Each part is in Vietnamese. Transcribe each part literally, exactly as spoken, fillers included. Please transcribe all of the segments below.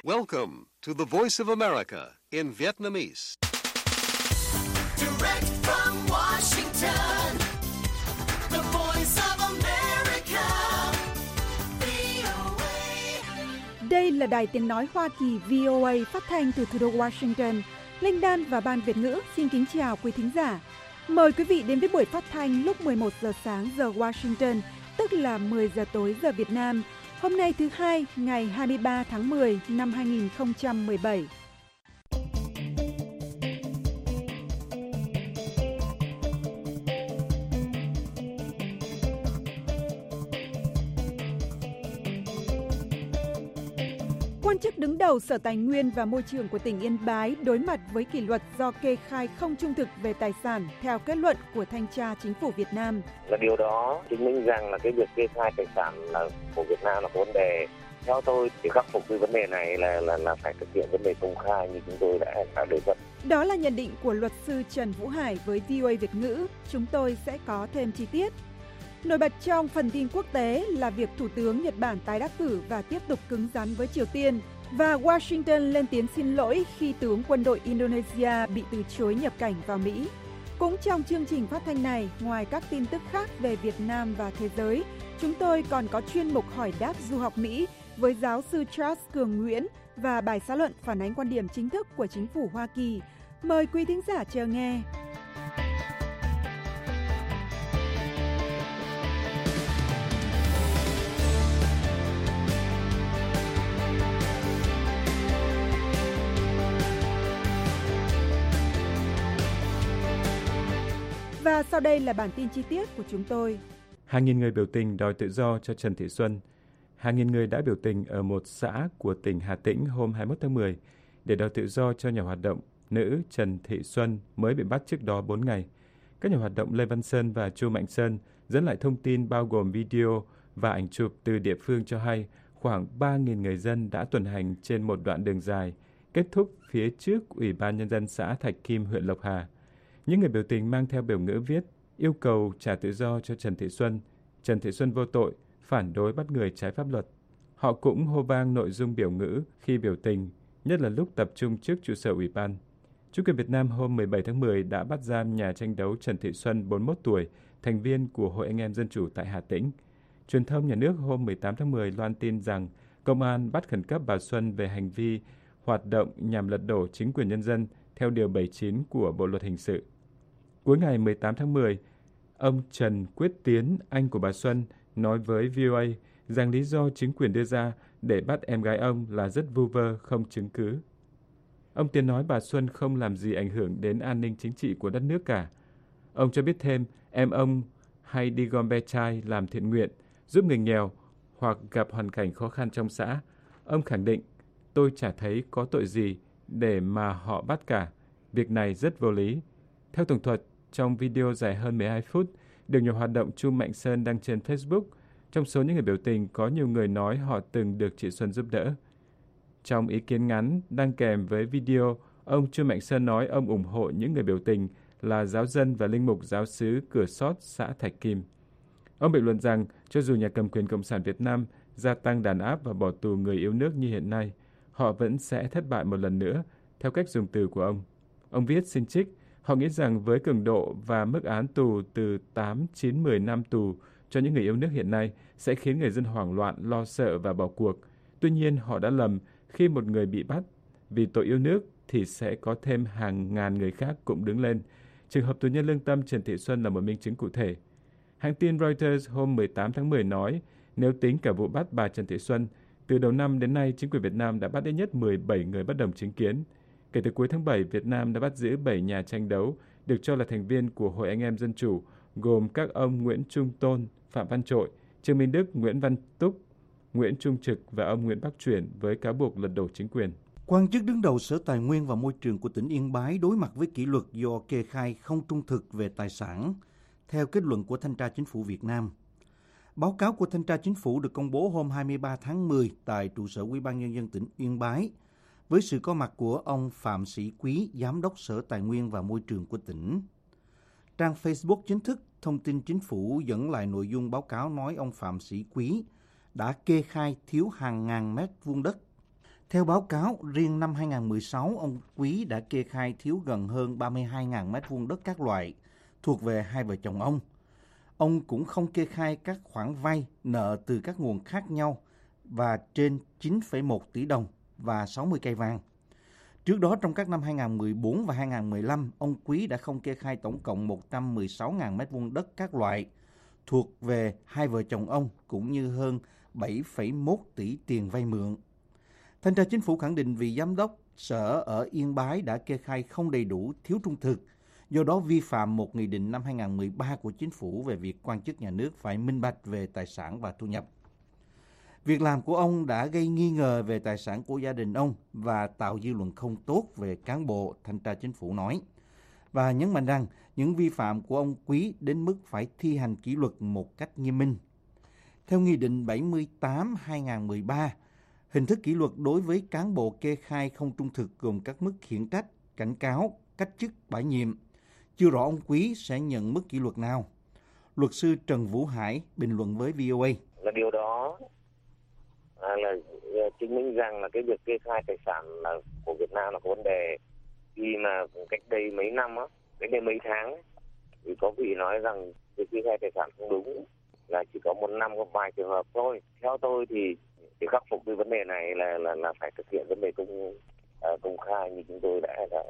Welcome to the Voice of America in Vietnamese. Direct from Washington, the Voice of America, vê o a. Đây là đài tiếng nói Hoa Kỳ vê o a phát thanh từ thủ đô Washington. Linh Đan và Ban Việt ngữ xin kính chào quý thính giả. Mời quý vị đến với buổi phát thanh lúc mười một giờ sáng giờ Washington, tức là mười giờ tối giờ Việt Nam. Hôm nay thứ hai, ngày hai mươi ba tháng mười năm hai nghìn không trăm mười bảy. Quan chức đứng đầu Sở Tài nguyên và Môi trường của tỉnh Yên Bái đối mặt với kỷ luật do kê khai không trung thực về tài sản theo kết luận của Thanh tra Chính phủ Việt Nam. Và điều đó chứng minh rằng là cái việc kê khai tài sản là của Việt Nam là có vấn đề. Theo tôi thì khắc phục cái vấn đề này là là là phải thực hiện vấn đề công khai như chúng tôi đã đã đề xuất. Đó là nhận định của luật sư Trần Vũ Hải với vê o a Việt ngữ. Chúng tôi sẽ có thêm chi tiết. Nổi bật trong phần tin quốc tế là việc Thủ tướng Nhật Bản tái đắc cử và tiếp tục cứng rắn với Triều Tiên. Và Washington lên tiếng xin lỗi khi tướng quân đội Indonesia bị từ chối nhập cảnh vào Mỹ. Cũng trong chương trình phát thanh này, ngoài các tin tức khác về Việt Nam và thế giới, chúng tôi còn có chuyên mục hỏi đáp du học Mỹ với giáo sư Charles Cường Nguyễn và bài xã luận phản ánh quan điểm chính thức của chính phủ Hoa Kỳ. Mời quý thính giả chờ nghe. Và sau đây là bản tin chi tiết của chúng tôi. Hàng nghìn người biểu tình đòi tự do cho Trần Thị Xuân. Hàng nghìn người đã biểu tình ở một xã của tỉnh Hà Tĩnh hôm hai mươi mốt tháng mười để đòi tự do cho nhà hoạt động nữ Trần Thị Xuân mới bị bắt trước đó bốn ngày. Các nhà hoạt động Lê Văn Sơn và Chu Mạnh Sơn dẫn lại thông tin bao gồm video và ảnh chụp từ địa phương cho hay khoảng ba nghìn người dân đã tuần hành trên một đoạn đường dài, kết thúc phía trước Ủy ban Nhân dân xã Thạch Kim, huyện Lộc Hà. Những người biểu tình mang theo biểu ngữ viết yêu cầu trả tự do cho Trần Thị Xuân, Trần Thị Xuân vô tội, phản đối bắt người trái pháp luật. Họ cũng hô vang nội dung biểu ngữ khi biểu tình, nhất là lúc tập trung trước trụ sở ủy ban. Chính quyền Việt Nam hôm mười bảy tháng mười đã bắt giam nhà tranh đấu Trần Thị Xuân, bốn mươi mốt tuổi, thành viên của Hội Anh em Dân Chủ tại Hà Tĩnh. Truyền thông nhà nước hôm mười tám tháng mười loan tin rằng công an bắt khẩn cấp bà Xuân về hành vi hoạt động nhằm lật đổ chính quyền nhân dân theo Điều bảy mươi chín của Bộ Luật Hình sự. Cuối ngày mười tám tháng mười, ông Trần Quyết Tiến, anh của bà Xuân, nói với vê o a rằng lý do chính quyền đưa ra để bắt em gái ông là rất vu vơ, không chứng cứ. Ông Tiến nói bà Xuân không làm gì ảnh hưởng đến an ninh chính trị của đất nước cả. Ông cho biết thêm, em ông hay đi gom be chai làm thiện nguyện, giúp người nghèo hoặc gặp hoàn cảnh khó khăn trong xã. Ông khẳng định, tôi chả thấy có tội gì để mà họ bắt cả. Việc này rất vô lý. Theo tường thuật, trong video dài hơn mười hai phút, được nhiều hoạt động Chu Mạnh Sơn đăng trên Facebook, trong số những người biểu tình có nhiều người nói họ từng được chị Xuân giúp đỡ. Trong ý kiến ngắn đăng kèm với video, ông Chu Mạnh Sơn nói ông ủng hộ những người biểu tình là giáo dân và linh mục giáo xứ Cửa Sót, xã Thạch Kim. Ông bình luận rằng cho dù nhà cầm quyền Cộng sản Việt Nam gia tăng đàn áp và bỏ tù người yêu nước như hiện nay, họ vẫn sẽ thất bại một lần nữa, theo cách dùng từ của ông. Ông viết xin trích, họ nghĩ rằng với cường độ và mức án tù từ tám, chín, mười năm tù cho những người yêu nước hiện nay sẽ khiến người dân hoảng loạn, lo sợ và bỏ cuộc. Tuy nhiên, họ đã lầm khi một người bị bắt vì tội yêu nước thì sẽ có thêm hàng ngàn người khác cũng đứng lên. Trường hợp tù nhân lương tâm Trần Thị Xuân là một minh chứng cụ thể. Hãng tin Reuters hôm mười tám tháng mười nói, nếu tính cả vụ bắt bà Trần Thị Xuân, từ đầu năm đến nay, chính quyền Việt Nam đã bắt ít nhất mười bảy người bất đồng chính kiến. Kể từ cuối tháng bảy, Việt Nam đã bắt giữ bảy nhà tranh đấu được cho là thành viên của Hội Anh em Dân Chủ, gồm các ông Nguyễn Trung Tôn, Phạm Văn Trội, Trương Minh Đức, Nguyễn Văn Túc, Nguyễn Trung Trực và ông Nguyễn Bắc Chuyển với cáo buộc lật đổ chính quyền. Quan chức đứng đầu Sở Tài nguyên và Môi trường của tỉnh Yên Bái đối mặt với kỷ luật do kê khai không trung thực về tài sản, theo kết luận của Thanh tra Chính phủ Việt Nam. Báo cáo của Thanh tra Chính phủ được công bố hôm hai mươi ba tháng mười tại trụ sở Ủy ban Nhân dân tỉnh Yên Bái, với sự có mặt của ông Phạm Sĩ Quý, Giám đốc Sở Tài nguyên và Môi trường của tỉnh. Trang Facebook chính thức Thông tin Chính phủ dẫn lại nội dung báo cáo nói ông Phạm Sĩ Quý đã kê khai thiếu hàng ngàn mét vuông đất. Theo báo cáo, riêng năm hai không một sáu, ông Quý đã kê khai thiếu gần hơn ba mươi hai nghìn mét vuông đất các loại thuộc về hai vợ chồng ông. Ông cũng không kê khai các khoản vay, nợ từ các nguồn khác nhau và trên chín phẩy một tỷ đồng và sáu mươi cây vàng. Trước đó, trong các năm hai không một bốn và hai không một lăm, ông Quý đã không kê khai tổng cộng một trăm mười sáu nghìn mét vuông đất các loại thuộc về hai vợ chồng ông, cũng như hơn bảy phẩy một tỷ tiền vay mượn. Thanh tra Chính phủ khẳng định vị giám đốc sở ở Yên Bái đã kê khai không đầy đủ, thiếu trung thực, do đó vi phạm một nghị định năm hai không một ba của Chính phủ về việc quan chức nhà nước phải minh bạch về tài sản và thu nhập. Việc làm của ông đã gây nghi ngờ về tài sản của gia đình ông và tạo dư luận không tốt về cán bộ, Thanh tra Chính phủ nói. Và nhấn mạnh rằng những vi phạm của ông Quý đến mức phải thi hành kỷ luật một cách nghiêm minh. Theo Nghị định bảy mươi tám trên hai không một ba, hình thức kỷ luật đối với cán bộ kê khai không trung thực gồm các mức khiển trách, cảnh cáo, cách chức, bãi nhiệm. Chưa rõ ông Quý sẽ nhận mức kỷ luật nào. Luật sư Trần Vũ Hải bình luận với vê o a. Là điều đó à, là chứng minh rằng là cái việc kê khai tài sản là của Việt Nam là có vấn đề. Khi mà cách đây mấy năm á, cách đây mấy tháng thì có vị nói rằng việc kê khai tài sản không đúng, là chỉ có một năm có vài trường hợp thôi. Theo tôi thì để khắc phục cái vấn đề này là là là phải thực hiện vấn đề công uh, công khai như chúng tôi đã đã,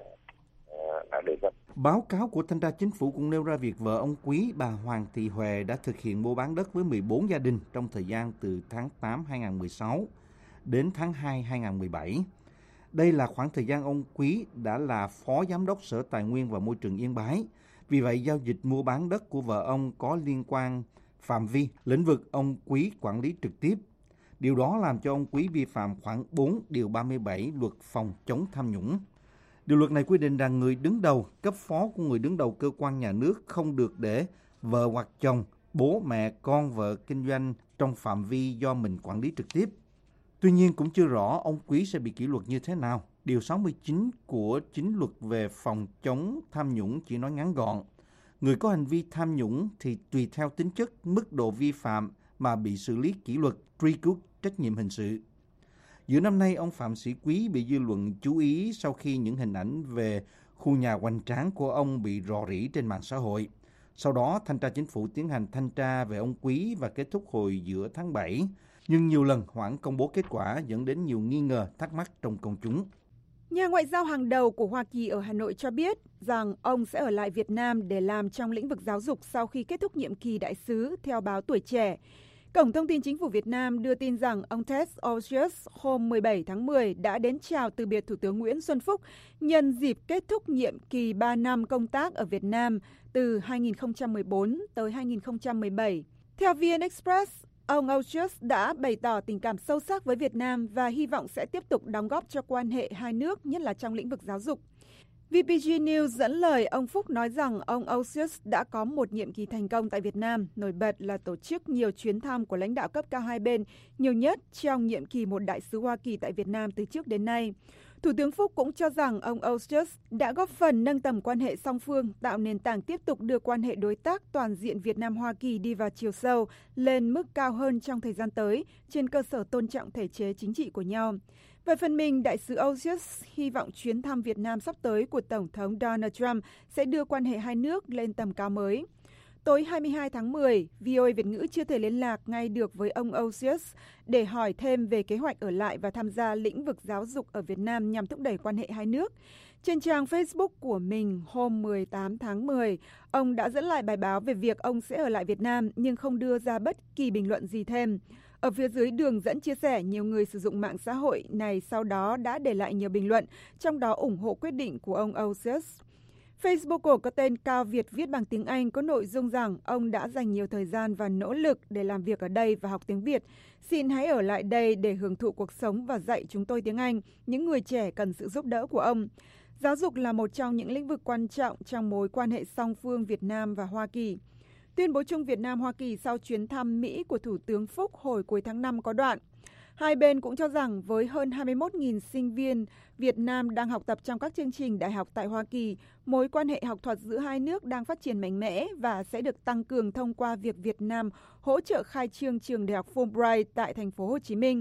uh, đã đề xuất. Báo cáo của Thanh tra Chính phủ cũng nêu ra việc vợ ông Quý, bà Hoàng Thị Huệ đã thực hiện mua bán đất với mười bốn gia đình trong thời gian từ tháng tám hai không một sáu đến tháng hai hai không một bảy. Đây là khoảng thời gian ông Quý đã là Phó Giám đốc Sở Tài nguyên và Môi trường Yên Bái. Vì vậy, giao dịch mua bán đất của vợ ông có liên quan phạm vi, lĩnh vực ông Quý quản lý trực tiếp. Điều đó làm cho ông Quý vi phạm khoản bốn điều ba mươi bảy Luật phòng chống tham nhũng. Điều luật này quy định rằng người đứng đầu, cấp phó của người đứng đầu cơ quan nhà nước không được để vợ hoặc chồng, bố, mẹ, con, vợ kinh doanh trong phạm vi do mình quản lý trực tiếp. Tuy nhiên cũng chưa rõ ông Quý sẽ bị kỷ luật như thế nào. Điều sáu mươi chín của chính luật về phòng chống tham nhũng chỉ nói ngắn gọn. Người có hành vi tham nhũng thì tùy theo tính chất, mức độ vi phạm mà bị xử lý kỷ luật, truy cứu trách nhiệm hình sự. Giữa năm nay, ông Phạm Sĩ Quý bị dư luận chú ý sau khi những hình ảnh về khu nhà hoành tráng của ông bị rò rỉ trên mạng xã hội. Sau đó, Thanh tra Chính phủ tiến hành thanh tra về ông Quý và kết thúc hồi giữa tháng bảy, nhưng nhiều lần hoãn công bố kết quả dẫn đến nhiều nghi ngờ, thắc mắc trong công chúng. Nhà ngoại giao hàng đầu của Hoa Kỳ ở Hà Nội cho biết rằng ông sẽ ở lại Việt Nam để làm trong lĩnh vực giáo dục sau khi kết thúc nhiệm kỳ đại sứ, theo báo Tuổi Trẻ. Cổng thông tin Chính phủ Việt Nam đưa tin rằng ông Ted Osius hôm mười bảy tháng mười đã đến chào từ biệt Thủ tướng Nguyễn Xuân Phúc nhân dịp kết thúc nhiệm kỳ ba năm công tác ở Việt Nam từ hai nghìn không trăm mười bốn tới hai nghìn không trăm mười bảy. Theo vê en Express, ông Osius đã bày tỏ tình cảm sâu sắc với Việt Nam và hy vọng sẽ tiếp tục đóng góp cho quan hệ hai nước, nhất là trong lĩnh vực giáo dục. vê pê giê News dẫn lời ông Phúc nói rằng ông Osius đã có một nhiệm kỳ thành công tại Việt Nam, nổi bật là tổ chức nhiều chuyến thăm của lãnh đạo cấp cao hai bên, nhiều nhất trong nhiệm kỳ một đại sứ Hoa Kỳ tại Việt Nam từ trước đến nay. Thủ tướng Phúc cũng cho rằng ông Osius đã góp phần nâng tầm quan hệ song phương, tạo nền tảng tiếp tục đưa quan hệ đối tác toàn diện Việt Nam-Hoa Kỳ đi vào chiều sâu, lên mức cao hơn trong thời gian tới, trên cơ sở tôn trọng thể chế chính trị của nhau. Về phần mình, đại sứ Osius hy vọng chuyến thăm Việt Nam sắp tới của Tổng thống Donald Trump sẽ đưa quan hệ hai nước lên tầm cao mới. Tối hai mươi hai tháng mười, vê o a Việt ngữ chưa thể liên lạc ngay được với ông Osius để hỏi thêm về kế hoạch ở lại và tham gia lĩnh vực giáo dục ở Việt Nam nhằm thúc đẩy quan hệ hai nước. Trên trang Facebook của mình hôm mười tám tháng mười, ông đã dẫn lại bài báo về việc ông sẽ ở lại Việt Nam nhưng không đưa ra bất kỳ bình luận gì thêm. Ở phía dưới đường dẫn chia sẻ, nhiều người sử dụng mạng xã hội này sau đó đã để lại nhiều bình luận, trong đó ủng hộ quyết định của ông Osius. Facebook có tên Cao Việt viết bằng tiếng Anh có nội dung rằng ông đã dành nhiều thời gian và nỗ lực để làm việc ở đây và học tiếng Việt. Xin hãy ở lại đây để hưởng thụ cuộc sống và dạy chúng tôi tiếng Anh. Những người trẻ cần sự giúp đỡ của ông. Giáo dục là một trong những lĩnh vực quan trọng trong mối quan hệ song phương Việt Nam và Hoa Kỳ. Tuyên bố chung Việt Nam-Hoa Kỳ sau chuyến thăm Mỹ của Thủ tướng Phúc hồi cuối tháng năm có đoạn. Hai bên cũng cho rằng với hơn hai mươi mốt nghìn sinh viên Việt Nam đang học tập trong các chương trình đại học tại Hoa Kỳ, mối quan hệ học thuật giữa hai nước đang phát triển mạnh mẽ và sẽ được tăng cường thông qua việc Việt Nam hỗ trợ khai trương trường đại học Fulbright tại thành phố Hồ Chí Minh.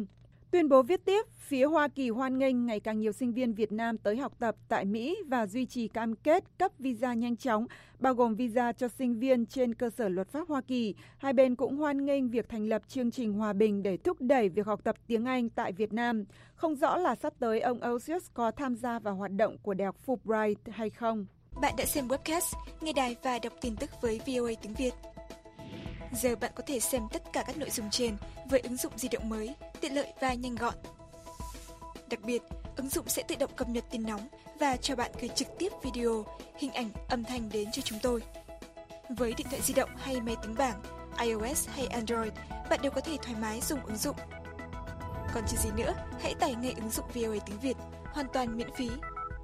Tuyên bố viết tiếp, phía Hoa Kỳ hoan nghênh ngày càng nhiều sinh viên Việt Nam tới học tập tại Mỹ và duy trì cam kết cấp visa nhanh chóng, bao gồm visa cho sinh viên trên cơ sở luật pháp Hoa Kỳ. Hai bên cũng hoan nghênh việc thành lập chương trình hòa bình để thúc đẩy việc học tập tiếng Anh tại Việt Nam. Không rõ là sắp tới ông Osius có tham gia vào hoạt động của Đại học Fulbright hay không. Bạn đã xem webcast, nghe đài và đọc tin tức với vê o a tiếng Việt. Giờ bạn có thể xem tất cả các nội dung trên với ứng dụng di động mới, tiện lợi và nhanh gọn. Đặc biệt, ứng dụng sẽ tự động cập nhật tin nóng và cho bạn gửi trực tiếp video, hình ảnh, âm thanh đến cho chúng tôi. Với điện thoại di động hay máy tính bảng, iOS hay Android, bạn đều có thể thoải mái dùng ứng dụng. Còn chờ gì nữa, hãy tải ngay ứng dụng vê o a tiếng Việt, hoàn toàn miễn phí.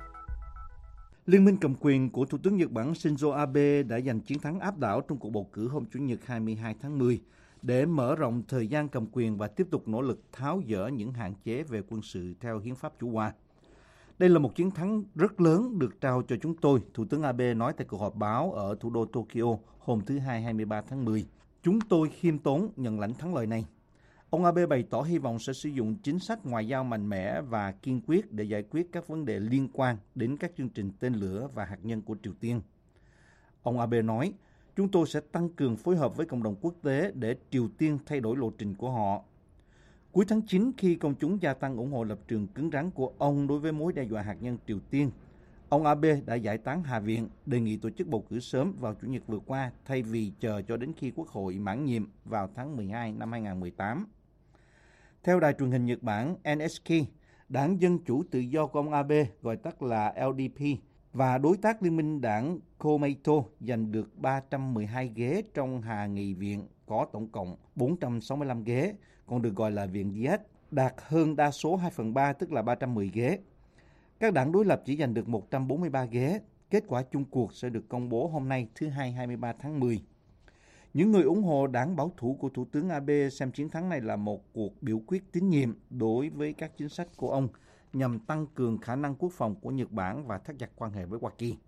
Liên minh cầm quyền của Thủ tướng Nhật Bản Shinzo Abe đã giành chiến thắng áp đảo trong cuộc bầu cử hôm Chủ nhật hai mươi hai tháng mười để mở rộng thời gian cầm quyền và tiếp tục nỗ lực tháo dỡ những hạn chế về quân sự theo hiến pháp Chủ Hòa. Đây là một chiến thắng rất lớn được trao cho chúng tôi, Thủ tướng Abe nói tại cuộc họp báo ở thủ đô Tokyo hôm thứ Hai hai mươi ba tháng mười. Chúng tôi khiêm tốn nhận lãnh thắng lợi này. Ông Abe bày tỏ hy vọng sẽ sử dụng chính sách ngoại giao mạnh mẽ và kiên quyết để giải quyết các vấn đề liên quan đến các chương trình tên lửa và hạt nhân của Triều Tiên. Ông Abe nói, chúng tôi sẽ tăng cường phối hợp với cộng đồng quốc tế để Triều Tiên thay đổi lộ trình của họ. Cuối tháng chín, khi công chúng gia tăng ủng hộ lập trường cứng rắn của ông đối với mối đe dọa hạt nhân Triều Tiên, ông Abe đã giải tán Hạ viện, đề nghị tổ chức bầu cử sớm vào Chủ nhật vừa qua thay vì chờ cho đến khi Quốc hội mãn nhiệm vào tháng mười hai năm hai nghìn không trăm mười tám. Theo đài truyền hình Nhật Bản en ét ca, Đảng Dân Chủ Tự do của ông Abe, gọi tắt là lờ đê pê, và đối tác liên minh đảng Komeito giành được ba trăm mười hai ghế trong Hạ nghị viện có tổng cộng bốn trăm sáu mươi lăm ghế, còn được gọi là Viện Diet, đạt hơn đa số hai phần ba tức là ba trăm mười ghế. Các đảng đối lập chỉ giành được một trăm bốn mươi ba ghế. Kết quả chung cuộc sẽ được công bố hôm nay thứ Hai hai mươi ba tháng mười. Những người ủng hộ đảng bảo thủ của Thủ tướng Abe xem chiến thắng này là một cuộc biểu quyết tín nhiệm đối với các chính sách của ông nhằm tăng cường khả năng quốc phòng của Nhật Bản và thắt chặt quan hệ với Hoa Kỳ.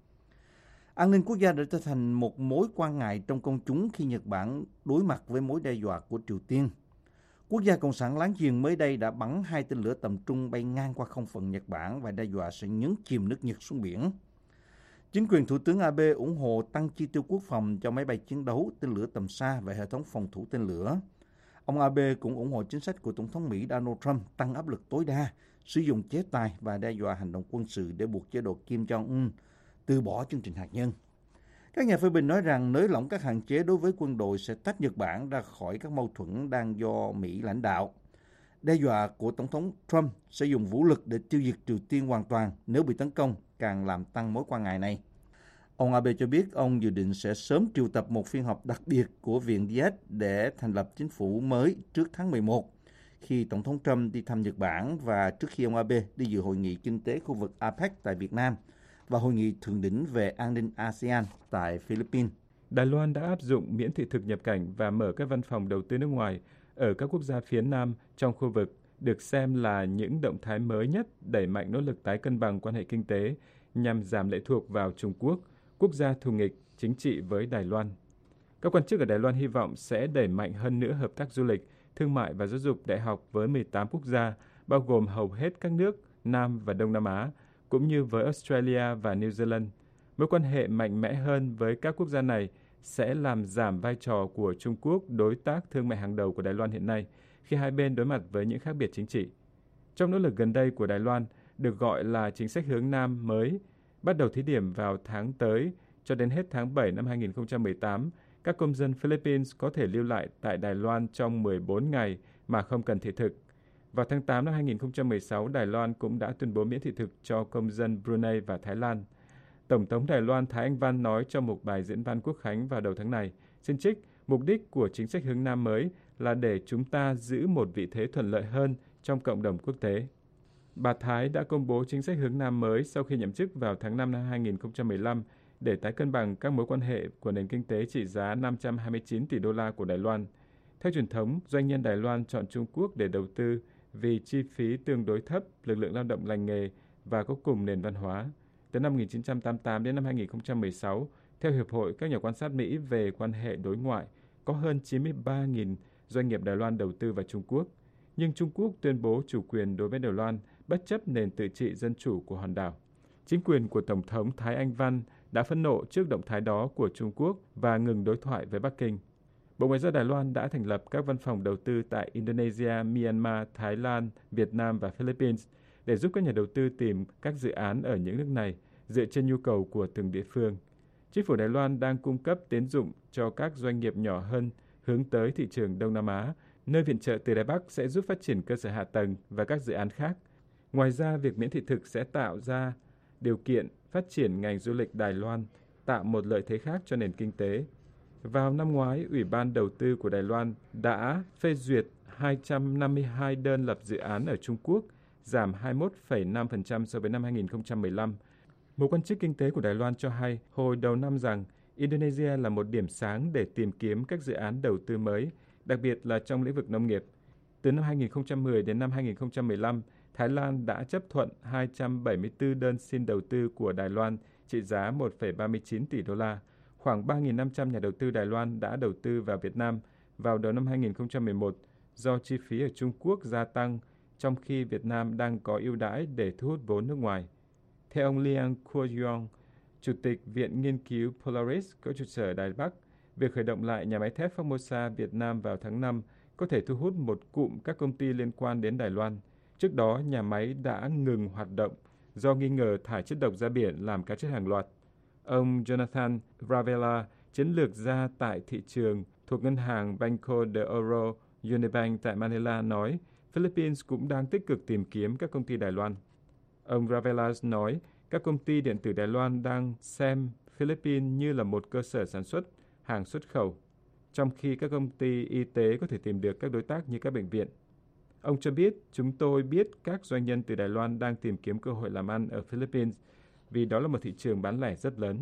An ninh quốc gia đã trở thành một mối quan ngại trong công chúng khi Nhật Bản đối mặt với mối đe dọa của Triều Tiên. Quốc gia Cộng sản láng giềng mới đây đã bắn hai tên lửa tầm trung bay ngang qua không phận Nhật Bản và đe dọa sẽ nhấn chìm nước Nhật xuống biển. Chính quyền Thủ tướng Abe ủng hộ tăng chi tiêu quốc phòng cho máy bay chiến đấu, tên lửa tầm xa và hệ thống phòng thủ tên lửa. Ông Abe cũng ủng hộ chính sách của Tổng thống Mỹ Donald Trump tăng áp lực tối đa, sử dụng chế tài và đe dọa hành động quân sự để buộc chế độ Kim Jong-un từ bỏ chương trình hạt nhân. Các nhà phê bình nói rằng nới lỏng các hạn chế đối với quân đội sẽ tách Nhật Bản ra khỏi các mâu thuẫn đang do Mỹ lãnh đạo. Đe dọa của Tổng thống Trump sẽ dùng vũ lực để tiêu diệt Triều Tiên hoàn toàn nếu bị tấn công, càng làm tăng mối quan ngại này. Ông Abe cho biết ông dự định sẽ sớm triệu tập một phiên họp đặc biệt của Viện Diet để thành lập chính phủ mới trước tháng mười một, khi Tổng thống Trump đi thăm Nhật Bản và trước khi ông Abe đi dự hội nghị kinh tế khu vực a pếch tại Việt Nam và hội nghị thượng đỉnh về an ninh a sê an tại Philippines. Đài Loan đã áp dụng miễn thị thực nhập cảnh và mở các văn phòng đầu tư nước ngoài ở các quốc gia phía Nam trong khu vực, được xem là những động thái mới nhất đẩy mạnh nỗ lực tái cân bằng quan hệ kinh tế nhằm giảm lệ thuộc vào Trung Quốc, quốc gia thù nghịch chính trị với Đài Loan. Các quan chức ở Đài Loan hy vọng sẽ đẩy mạnh hơn nữa hợp tác du lịch, thương mại và giáo dục đại học với mười tám quốc gia, bao gồm hầu hết các nước Nam và Đông Nam Á, cũng như với Australia và New Zealand. Mối quan hệ mạnh mẽ hơn với các quốc gia này sẽ làm giảm vai trò của Trung Quốc, đối tác thương mại hàng đầu của Đài Loan hiện nay, khi hai bên đối mặt với những khác biệt chính trị. Trong nỗ lực gần đây của Đài Loan, được gọi là chính sách hướng Nam mới, bắt đầu thí điểm vào tháng tới cho đến hết tháng bảy năm hai nghìn không trăm mười tám, các công dân Philippines có thể lưu lại tại Đài Loan trong mười bốn ngày mà không cần thị thực. Vào tháng tám năm hai nghìn không trăm mười sáu, Đài Loan cũng đã tuyên bố miễn thị thực cho công dân Brunei và Thái Lan. Tổng thống Đài Loan Thái Anh Văn nói trong một bài diễn văn quốc khánh vào đầu tháng này, xin trích, mục đích của chính sách hướng Nam mới là để chúng ta giữ một vị thế thuận lợi hơn trong cộng đồng quốc tế. Bà Thái đã công bố chính sách hướng Nam mới sau khi nhậm chức vào tháng năm năm hai nghìn không trăm mười lăm để tái cân bằng các mối quan hệ của nền kinh tế trị giá năm trăm hai mươi chín tỷ đô la của Đài Loan. Theo truyền thống, doanh nhân Đài Loan chọn Trung Quốc để đầu tư vì chi phí tương đối thấp, lực lượng lao động lành nghề và có cùng nền văn hóa. Từ năm một nghìn chín trăm tám mươi tám đến năm hai nghìn không trăm mười sáu, theo Hiệp hội các nhà quan sát Mỹ về quan hệ đối ngoại, có hơn chín mươi ba nghìn doanh nghiệp Đài Loan đầu tư vào Trung Quốc. nhưng Trung Quốc tuyên bố chủ quyền đối với Đài Loan bất chấp nền tự trị dân chủ của hòn đảo. Chính quyền của Tổng thống Thái Anh Văn đã phẫn nộ trước động thái đó của Trung Quốc và ngừng đối thoại với Bắc Kinh. Bộ Ngoại giao Đài Loan đã thành lập các văn phòng đầu tư tại Indonesia, Myanmar, Thái Lan, Việt Nam và Philippines để giúp các nhà đầu tư tìm các dự án ở những nước này dựa trên nhu cầu của từng địa phương. Chính phủ Đài Loan đang cung cấp tín dụng cho các doanh nghiệp nhỏ hơn hướng tới thị trường Đông Nam Á, nơi viện trợ từ Đài Bắc sẽ giúp phát triển cơ sở hạ tầng và các dự án khác. Ngoài ra, việc miễn thị thực sẽ tạo ra điều kiện phát triển ngành du lịch Đài Loan, tạo một lợi thế khác cho nền kinh tế. Vào năm ngoái, Ủy ban Đầu tư của Đài Loan đã phê duyệt hai trăm năm mươi hai đơn lập dự án ở Trung Quốc, giảm hai mươi mốt phẩy năm phần trăm so với năm hai nghìn không trăm mười lăm. Một quan chức kinh tế của Đài Loan cho hay hồi đầu năm rằng Indonesia là một điểm sáng để tìm kiếm các dự án đầu tư mới, đặc biệt là trong lĩnh vực nông nghiệp. Từ năm hai nghìn không trăm mười đến năm hai nghìn không trăm mười lăm, Thái Lan đã chấp thuận hai trăm bảy mươi tư đơn xin đầu tư của Đài Loan trị giá một phẩy ba mươi chín tỷ đô la. Khoảng ba nghìn năm trăm nhà đầu tư Đài Loan đã đầu tư vào Việt Nam vào đầu năm hai nghìn không trăm mười một do chi phí ở Trung Quốc gia tăng, trong khi Việt Nam đang có ưu đãi để thu hút vốn nước ngoài. Theo ông Liang Kuo-yong, Chủ tịch Viện Nghiên cứu Polaris có trụ sở Đài Bắc, việc khởi động lại nhà máy thép Formosa Việt Nam vào tháng năm có thể thu hút một cụm các công ty liên quan đến Đài Loan. Trước đó, nhà máy đã ngừng hoạt động do nghi ngờ thải chất độc ra biển làm cá chết hàng loạt. Ông Jonathan Ravella, chiến lược gia tại thị trường thuộc ngân hàng Banco de Oro Unibank tại Manila nói, Philippines cũng đang tích cực tìm kiếm các công ty Đài Loan. Ông Ravella nói, các công ty điện tử Đài Loan đang xem Philippines như là một cơ sở sản xuất hàng xuất khẩu, trong khi các công ty y tế có thể tìm được các đối tác như các bệnh viện. Ông cho biết, chúng tôi biết các doanh nhân từ Đài Loan đang tìm kiếm cơ hội làm ăn ở Philippines vì đó là một thị trường bán lẻ rất lớn.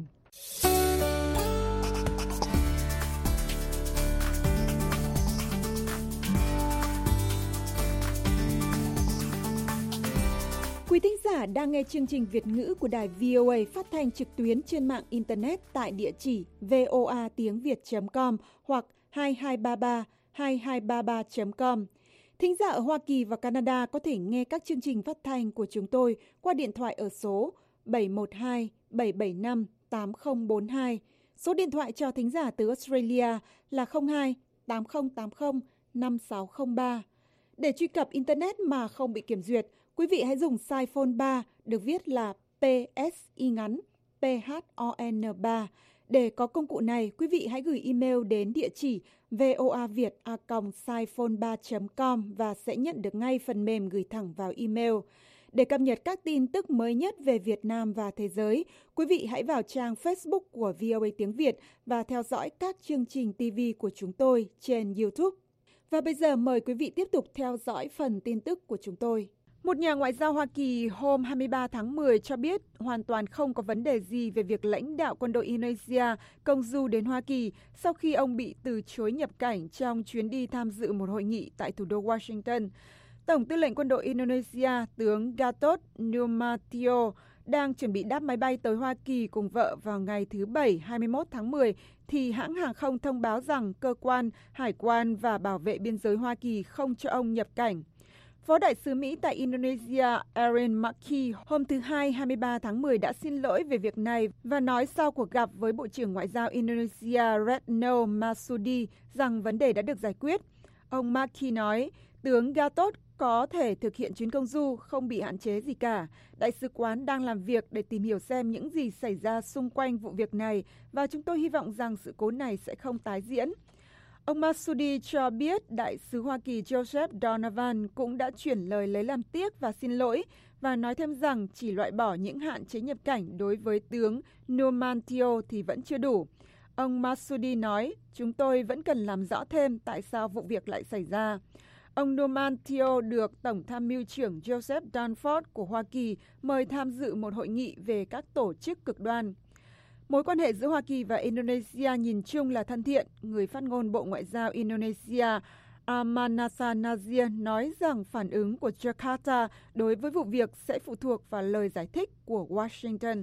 Quý thính giả đang nghe chương trình Việt ngữ của đài vê o a phát thanh trực tuyến trên mạng Internet tại địa chỉ voa tiếng việt chấm com hoặc hai hai ba ba hai hai ba ba chấm com. Thính giả ở Hoa Kỳ và Canada có thể nghe các chương trình phát thanh của chúng tôi qua điện thoại ở số bảy một hai bảy bảy năm tám không bốn hai. Số điện thoại cho thính giả từ Australia là không hai tám không tám không năm sáu không ba. Để truy cập Internet mà không bị kiểm duyệt, quý vị hãy dùng size phone ba được viết là pê ét y ngắn pê hát o en ba. Để có công cụ này, quý vị hãy gửi email đến địa chỉ voaviet a còng siphone ba chấm com và sẽ nhận được ngay phần mềm gửi thẳng vào email. Để cập nhật các tin tức mới nhất về Việt Nam và thế giới, quý vị hãy vào trang Facebook của vê o a tiếng Việt và theo dõi các chương trình ti vi của chúng tôi trên YouTube. Và bây giờ mời quý vị tiếp tục theo dõi phần tin tức của chúng tôi. Một nhà ngoại giao Hoa Kỳ hôm hai mươi ba tháng mười cho biết hoàn toàn không có vấn đề gì về việc lãnh đạo quân đội Indonesia công du đến Hoa Kỳ sau khi ông bị từ chối nhập cảnh trong chuyến đi tham dự một hội nghị tại thủ đô Washington. Tổng tư lệnh quân đội Indonesia, tướng Gatot Nurmantio, đang chuẩn bị đáp máy bay tới Hoa Kỳ cùng vợ vào ngày thứ Bảy hai mươi mốt tháng mười, thì hãng hàng không thông báo rằng cơ quan hải quan và bảo vệ biên giới Hoa Kỳ không cho ông nhập cảnh. Phó đại sứ Mỹ tại Indonesia Erin McKee hôm thứ Hai hai mươi ba tháng mười đã xin lỗi về việc này và nói sau cuộc gặp với Bộ trưởng Ngoại giao Indonesia Retno Marsudi rằng vấn đề đã được giải quyết. Ông McKee nói, tướng Gatot có thể thực hiện chuyến công du không bị hạn chế gì cả. Đại sứ quán đang làm việc để tìm hiểu xem những gì xảy ra xung quanh vụ việc này và chúng tôi hy vọng rằng sự cố này sẽ không tái diễn. Ông Marsudi cho biết Đại sứ Hoa Kỳ Joseph Donovan cũng đã chuyển lời lấy làm tiếc và xin lỗi và nói thêm rằng chỉ loại bỏ những hạn chế nhập cảnh đối với tướng Nurmantio thì vẫn chưa đủ. Ông Marsudi nói, chúng tôi vẫn cần làm rõ thêm tại sao vụ việc lại xảy ra. Ông Nurmantio được Tổng tham mưu trưởng Joseph Dunford của Hoa Kỳ mời tham dự một hội nghị về các tổ chức cực đoan. Mối quan hệ giữa Hoa Kỳ và Indonesia nhìn chung là thân thiện. Người phát ngôn Bộ Ngoại giao Indonesia Amanasa Nazir nói rằng phản ứng của Jakarta đối với vụ việc sẽ phụ thuộc vào lời giải thích của Washington.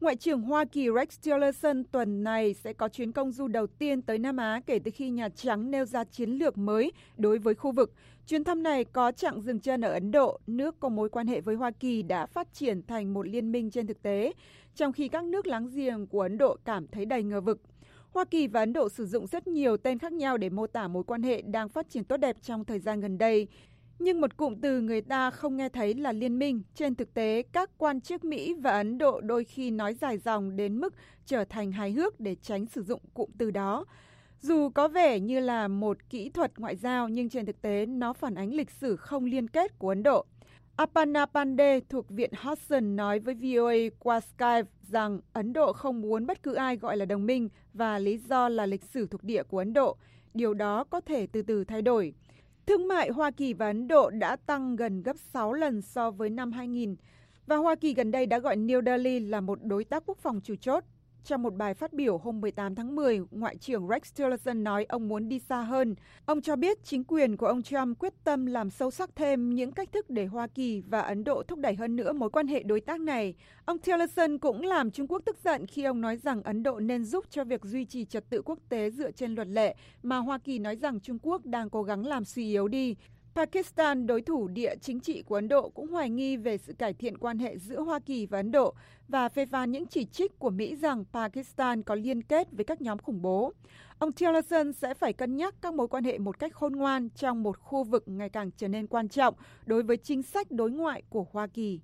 Ngoại trưởng Hoa Kỳ Rex Tillerson tuần này sẽ có chuyến công du đầu tiên tới Nam Á kể từ khi Nhà Trắng nêu ra chiến lược mới đối với khu vực. Chuyến thăm này có chặng dừng chân ở Ấn Độ, nước có mối quan hệ với Hoa Kỳ đã phát triển thành một liên minh trên thực tế, trong khi các nước láng giềng của Ấn Độ cảm thấy đầy ngờ vực. Hoa Kỳ và Ấn Độ sử dụng rất nhiều tên khác nhau để mô tả mối quan hệ đang phát triển tốt đẹp trong thời gian gần đây. Nhưng một cụm từ người ta không nghe thấy là liên minh. Trên thực tế, các quan chức Mỹ và Ấn Độ đôi khi nói dài dòng đến mức trở thành hài hước để tránh sử dụng cụm từ đó. Dù có vẻ như là một kỹ thuật ngoại giao, nhưng trên thực tế nó phản ánh lịch sử không liên kết của Ấn Độ. Aparna Pandey thuộc Viện Hudson nói với vê o a qua Skype rằng Ấn Độ không muốn bất cứ ai gọi là đồng minh và lý do là lịch sử thuộc địa của Ấn Độ. Điều đó có thể từ từ thay đổi. Thương mại Hoa Kỳ và Ấn Độ đã tăng gần gấp sáu lần so với năm hai nghìn, và Hoa Kỳ gần đây đã gọi New Delhi là một đối tác quốc phòng chủ chốt. Trong một bài phát biểu hôm mười tám tháng mười, Ngoại trưởng Rex Tillerson nói ông muốn đi xa hơn. Ông cho biết chính quyền của ông Trump quyết tâm làm sâu sắc thêm những cách thức để Hoa Kỳ và Ấn Độ thúc đẩy hơn nữa mối quan hệ đối tác này. Ông Tillerson cũng làm Trung Quốc tức giận khi ông nói rằng Ấn Độ nên giúp cho việc duy trì trật tự quốc tế dựa trên luật lệ, mà Hoa Kỳ nói rằng Trung Quốc đang cố gắng làm suy yếu đi. Pakistan, đối thủ địa chính trị của Ấn Độ, cũng hoài nghi về sự cải thiện quan hệ giữa Hoa Kỳ và Ấn Độ và phê phán những chỉ trích của Mỹ rằng Pakistan có liên kết với các nhóm khủng bố. Ông Tillerson sẽ phải cân nhắc các mối quan hệ một cách khôn ngoan trong một khu vực ngày càng trở nên quan trọng đối với chính sách đối ngoại của Hoa Kỳ.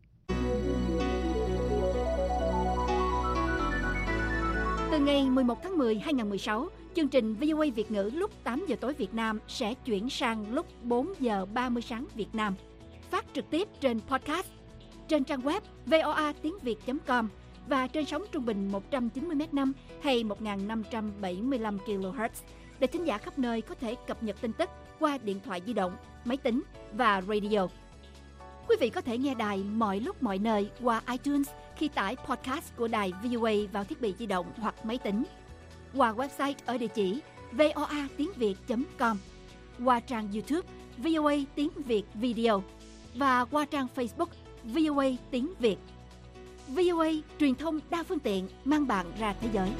Từ ngày mười một tháng mười hai nghìn mười sáu, chương trình vê o a Việt ngữ lúc tám giờ tối Việt Nam sẽ chuyển sang lúc bốn giờ ba mươi sáng Việt Nam, phát trực tiếp trên podcast, trên trang web voa tiếng việt chấm com và trên sóng trung bình một trăm chín mươi mét năm hay một nghìn năm trăm bảy mươi lăm ki lô héc để thính giả khắp nơi có thể cập nhật tin tức qua điện thoại di động, máy tính và radio. Quý vị có thể nghe đài mọi lúc mọi nơi qua iTunes khi tải podcast của đài vê o a vào thiết bị di động hoặc máy tính, qua website ở địa chỉ voa tiếng việt chấm com, qua trang YouTube vê o a tiếng Việt Video và qua trang Facebook vê o a tiếng Việt. vê o a truyền thông đa phương tiện mang bạn ra thế giới.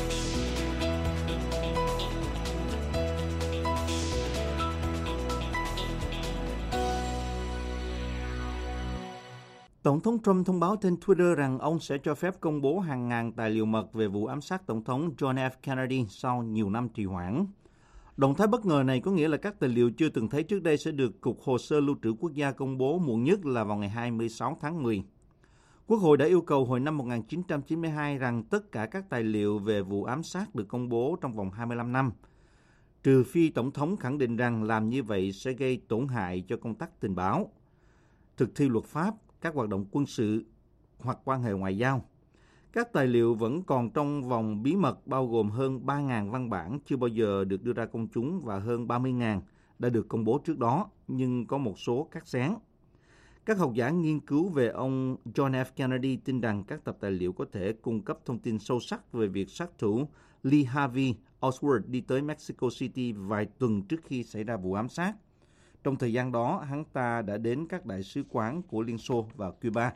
Tổng thống Trump thông báo trên Twitter rằng ông sẽ cho phép công bố hàng ngàn tài liệu mật về vụ ám sát Tổng thống John F. Kennedy sau nhiều năm trì hoãn. Động thái bất ngờ này có nghĩa là các tài liệu chưa từng thấy trước đây sẽ được Cục Hồ sơ Lưu trữ Quốc gia công bố muộn nhất là vào ngày hai mươi sáu tháng mười. Quốc hội đã yêu cầu hồi năm một nghìn chín trăm chín mươi hai rằng tất cả các tài liệu về vụ ám sát được công bố trong vòng hai mươi lăm năm, trừ phi Tổng thống khẳng định rằng làm như vậy sẽ gây tổn hại cho công tác tình báo, thực thi luật pháp, các hoạt động quân sự hoặc quan hệ ngoại giao. Các tài liệu vẫn còn trong vòng bí mật bao gồm hơn ba nghìn văn bản chưa bao giờ được đưa ra công chúng và hơn ba mươi nghìn đã được công bố trước đó, nhưng có một số cắt xén. Các học giả nghiên cứu về ông John F. Kennedy tin rằng các tập tài liệu có thể cung cấp thông tin sâu sắc về việc sát thủ Lee Harvey Oswald đi tới Mexico City vài tuần trước khi xảy ra vụ ám sát. Trong thời gian đó, hắn ta đã đến các đại sứ quán của Liên Xô và Cuba.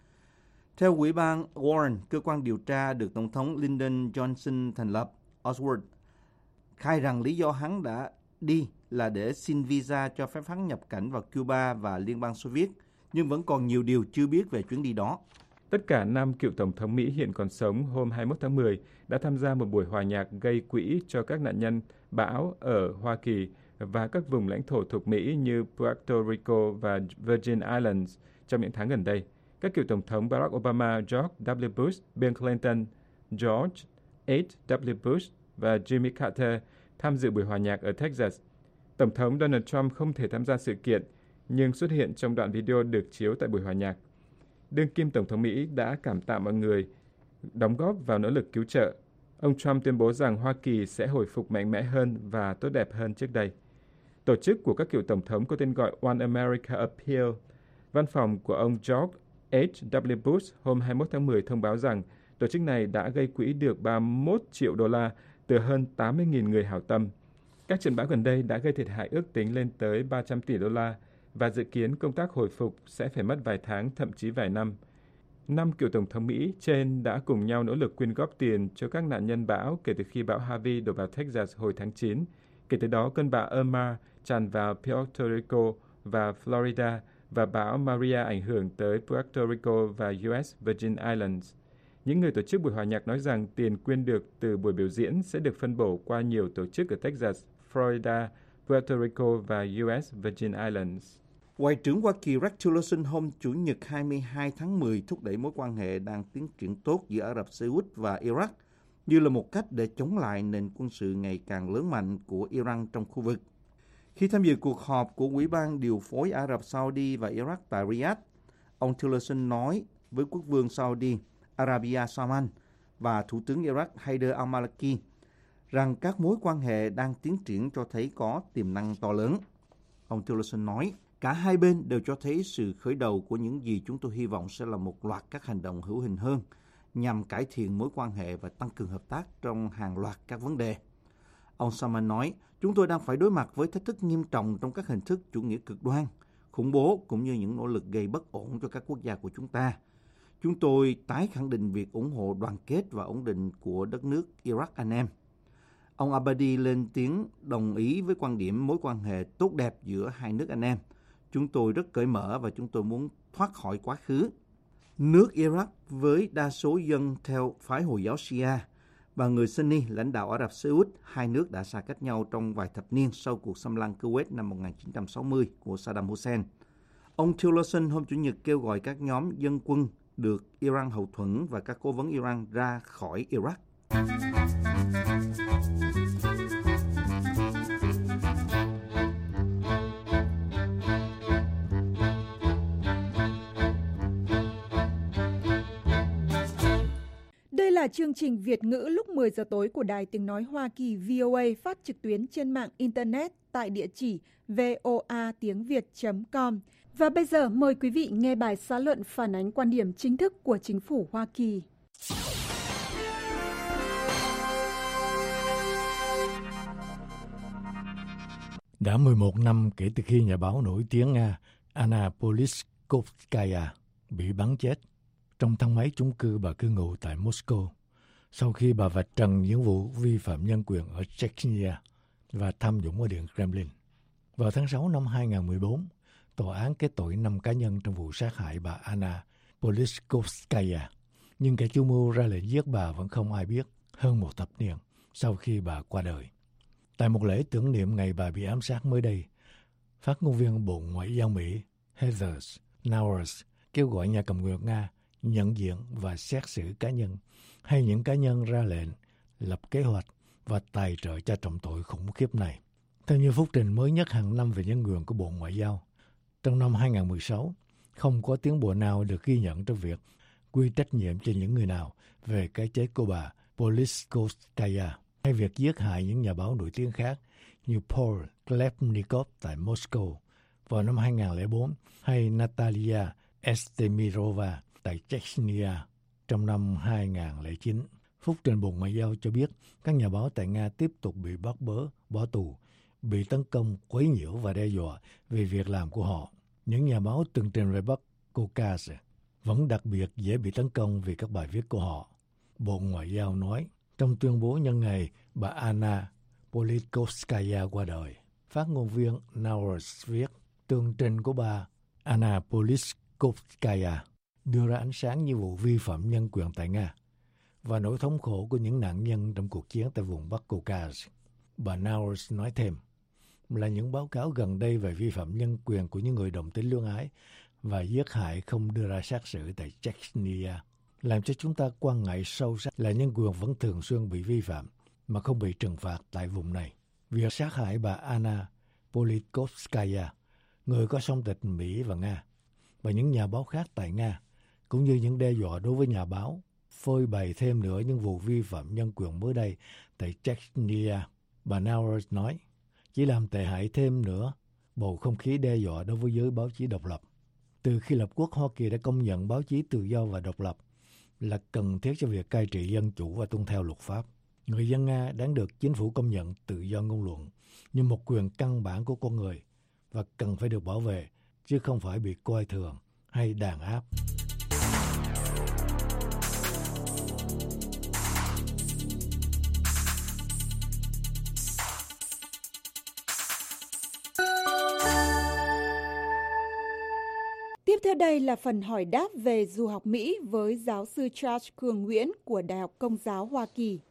Theo Ủy ban Warren, cơ quan điều tra được Tổng thống Lyndon Johnson thành lập, Oswald khai rằng lý do hắn đã đi là để xin visa cho phép hắn nhập cảnh vào Cuba và Liên bang Xô Viết, nhưng vẫn còn nhiều điều chưa biết về chuyến đi đó. Tất cả năm cựu Tổng thống Mỹ hiện còn sống hôm hai mươi mốt tháng mười đã tham gia một buổi hòa nhạc gây quỹ cho các nạn nhân bão ở Hoa Kỳ và các vùng lãnh thổ thuộc Mỹ như Puerto Rico và Virgin Islands trong những tháng gần đây. Các cựu Tổng thống Barack Obama, George W. Bush, Bill Clinton, George H W. Bush và Jimmy Carter tham dự buổi hòa nhạc ở Texas. Tổng thống Donald Trump không thể tham gia sự kiện, nhưng xuất hiện trong đoạn video được chiếu tại buổi hòa nhạc. Đương kim Tổng thống Mỹ đã cảm tạ mọi người đóng góp vào nỗ lực cứu trợ. Ông Trump tuyên bố rằng Hoa Kỳ sẽ hồi phục mạnh mẽ hơn và tốt đẹp hơn trước đây. Tổ chức của các cựu Tổng thống có tên gọi One America Appeal. Văn phòng của ông George H W. Bush hôm hai mươi mốt tháng mười thông báo rằng tổ chức này đã gây quỹ được ba mươi mốt triệu đô la từ hơn tám mươi nghìn người hảo tâm. Các trận bão gần đây đã gây thiệt hại ước tính lên tới ba trăm tỷ đô la và dự kiến công tác hồi phục sẽ phải mất vài tháng, thậm chí vài năm. Năm cựu Tổng thống Mỹ trên đã cùng nhau nỗ lực quyên góp tiền cho các nạn nhân bão kể từ khi bão Harvey đổ vào Texas hồi tháng chín. Kể từ đó, cơn bão Irma tràn vào Puerto Rico và Florida và bão Maria ảnh hưởng tới Puerto Rico và u ét Virgin Islands. Những người tổ chức buổi hòa nhạc nói rằng tiền quyên được từ buổi biểu diễn sẽ được phân bổ qua nhiều tổ chức ở Texas, Florida, Puerto Rico và u ét Virgin Islands. Ngoại trưởng Hoa Kỳ Rex Tillerson hôm Chủ nhật hai mươi hai tháng mười thúc đẩy mối quan hệ đang tiến triển tốt giữa Ả Rập Xê Út và Iraq như là một cách để chống lại nền quân sự ngày càng lớn mạnh của Iran trong khu vực. Khi tham dự cuộc họp của Ủy ban điều phối Ả Rập Saudi và Iraq tại Riyadh, ông Tillerson nói với Quốc vương Saudi Arabia Salman và Thủ tướng Iraq Haider al-Maliki rằng các mối quan hệ đang tiến triển cho thấy có tiềm năng to lớn. Ông Tillerson nói, cả hai bên đều cho thấy sự khởi đầu của những gì chúng tôi hy vọng sẽ là một loạt các hành động hữu hình hơn nhằm cải thiện mối quan hệ và tăng cường hợp tác trong hàng loạt các vấn đề. Ông Salman nói, chúng tôi đang phải đối mặt với thách thức nghiêm trọng trong các hình thức chủ nghĩa cực đoan, khủng bố cũng như những nỗ lực gây bất ổn cho các quốc gia của chúng ta. Chúng tôi tái khẳng định việc ủng hộ đoàn kết và ổn định của đất nước Iraq anh em. Ông Abadi lên tiếng đồng ý với quan điểm mối quan hệ tốt đẹp giữa hai nước anh em. Chúng tôi rất cởi mở và chúng tôi muốn thoát khỏi quá khứ. Nước Iraq với đa số dân theo phái Hồi giáo Shia và người Sunni lãnh đạo Ả Rập Xê Út, hai nước đã xa cách nhau trong vài thập niên sau cuộc xâm lăng Kuwait năm một nghìn chín trăm sáu mươi của Saddam Hussein. Ông Tillerson hôm Chủ nhật kêu gọi các nhóm dân quân được Iran hậu thuẫn và các cố vấn Iran ra khỏi Iraq. Đây là chương trình Việt ngữ lúc mười giờ tối của Đài Tiếng Nói Hoa Kỳ vê o a phát trực tuyến trên mạng Internet tại địa chỉ voa tiếng việt chấm com. Và bây giờ mời quý vị nghe bài xã luận phản ánh quan điểm chính thức của chính phủ Hoa Kỳ. Đã mười một năm kể từ khi nhà báo nổi tiếng Nga Anna Politkovskaya bị bắn chết trong thang máy chung cư bà cư ngụ tại Moscow sau khi bà vạch trần những vụ vi phạm nhân quyền ở Chechnya và tham nhũng ở Điện Kremlin. Vào tháng sáu năm hai nghìn không trăm mười bốn, tòa án kết tội năm cá nhân trong vụ sát hại bà Anna Politkovskaya, nhưng kẻ chủ mưu ra lệnh giết bà vẫn không ai biết hơn một thập niên sau khi bà qua đời. Tại một lễ tưởng niệm ngày bà bị ám sát mới đây, phát ngôn viên Bộ Ngoại giao Mỹ Heather Nauert kêu gọi nhà cầm quyền Nga nhận diện và xét xử cá nhân hay những cá nhân ra lệnh, lập kế hoạch và tài trợ cho trọng tội khủng khiếp này. Theo như phúc trình mới nhất hàng năm về nhân quyền của Bộ Ngoại giao, trong năm hai nghìn không trăm mười sáu, không có tiến bộ nào được ghi nhận trong việc quy trách nhiệm cho những người nào về cái chết của bà Politkovskaya hay việc giết hại những nhà báo nổi tiếng khác như Paul Klebnikov tại Moscow vào năm hai nghìn không trăm lẻ bốn hay Natalia Estemirova tại Chechnya trong năm hai nghìn không trăm lẻ chín. Phúc trình Bộ Ngoại giao cho biết các nhà báo tại Nga tiếp tục bị bắt bớ, bỏ tù, bị tấn công, quấy nhiễu và đe dọa vì việc làm của họ. Những nhà báo tường trình về Bắc Caucasus vẫn đặc biệt dễ bị tấn công vì các bài viết của họ. Bộ Ngoại giao nói trong tuyên bố nhân ngày bà Anna Politkovskaya qua đời. Phát ngôn viên Nauert viết tường trình của bà Anna Politkovskaya đưa ra ánh sáng những vụ vi phạm nhân quyền tại Nga và nỗi thống khổ của những nạn nhân trong cuộc chiến tại vùng Bắc Caucasus. Bà Nauert nói thêm là những báo cáo gần đây về vi phạm nhân quyền của những người đồng tính lương ái và giết hại không đưa ra xét xử tại Chechnya làm cho chúng ta quan ngại sâu sắc là nhân quyền vẫn thường xuyên bị vi phạm mà không bị trừng phạt tại vùng này. Việc sát hại bà Anna Politkovskaya, người có song tịch Mỹ và Nga, và những nhà báo khác tại Nga, cũng như những đe dọa đối với nhà báo, phơi bày thêm nữa những vụ vi phạm nhân quyền mới đây tại Chechnya. Bà Nauert nói, chỉ làm tệ hại thêm nữa bầu không khí đe dọa đối với giới báo chí độc lập. Từ khi lập quốc, Hoa Kỳ đã công nhận báo chí tự do và độc lập là cần thiết cho việc cai trị dân chủ và tuân theo luật pháp. Người dân Nga đáng được chính phủ công nhận tự do ngôn luận như một quyền căn bản của con người và cần phải được bảo vệ, chứ không phải bị coi thường hay đàn áp. Tiếp theo đây là phần hỏi đáp về du học Mỹ với giáo sư Charles Cường Nguyễn của Đại học Công giáo Hoa Kỳ.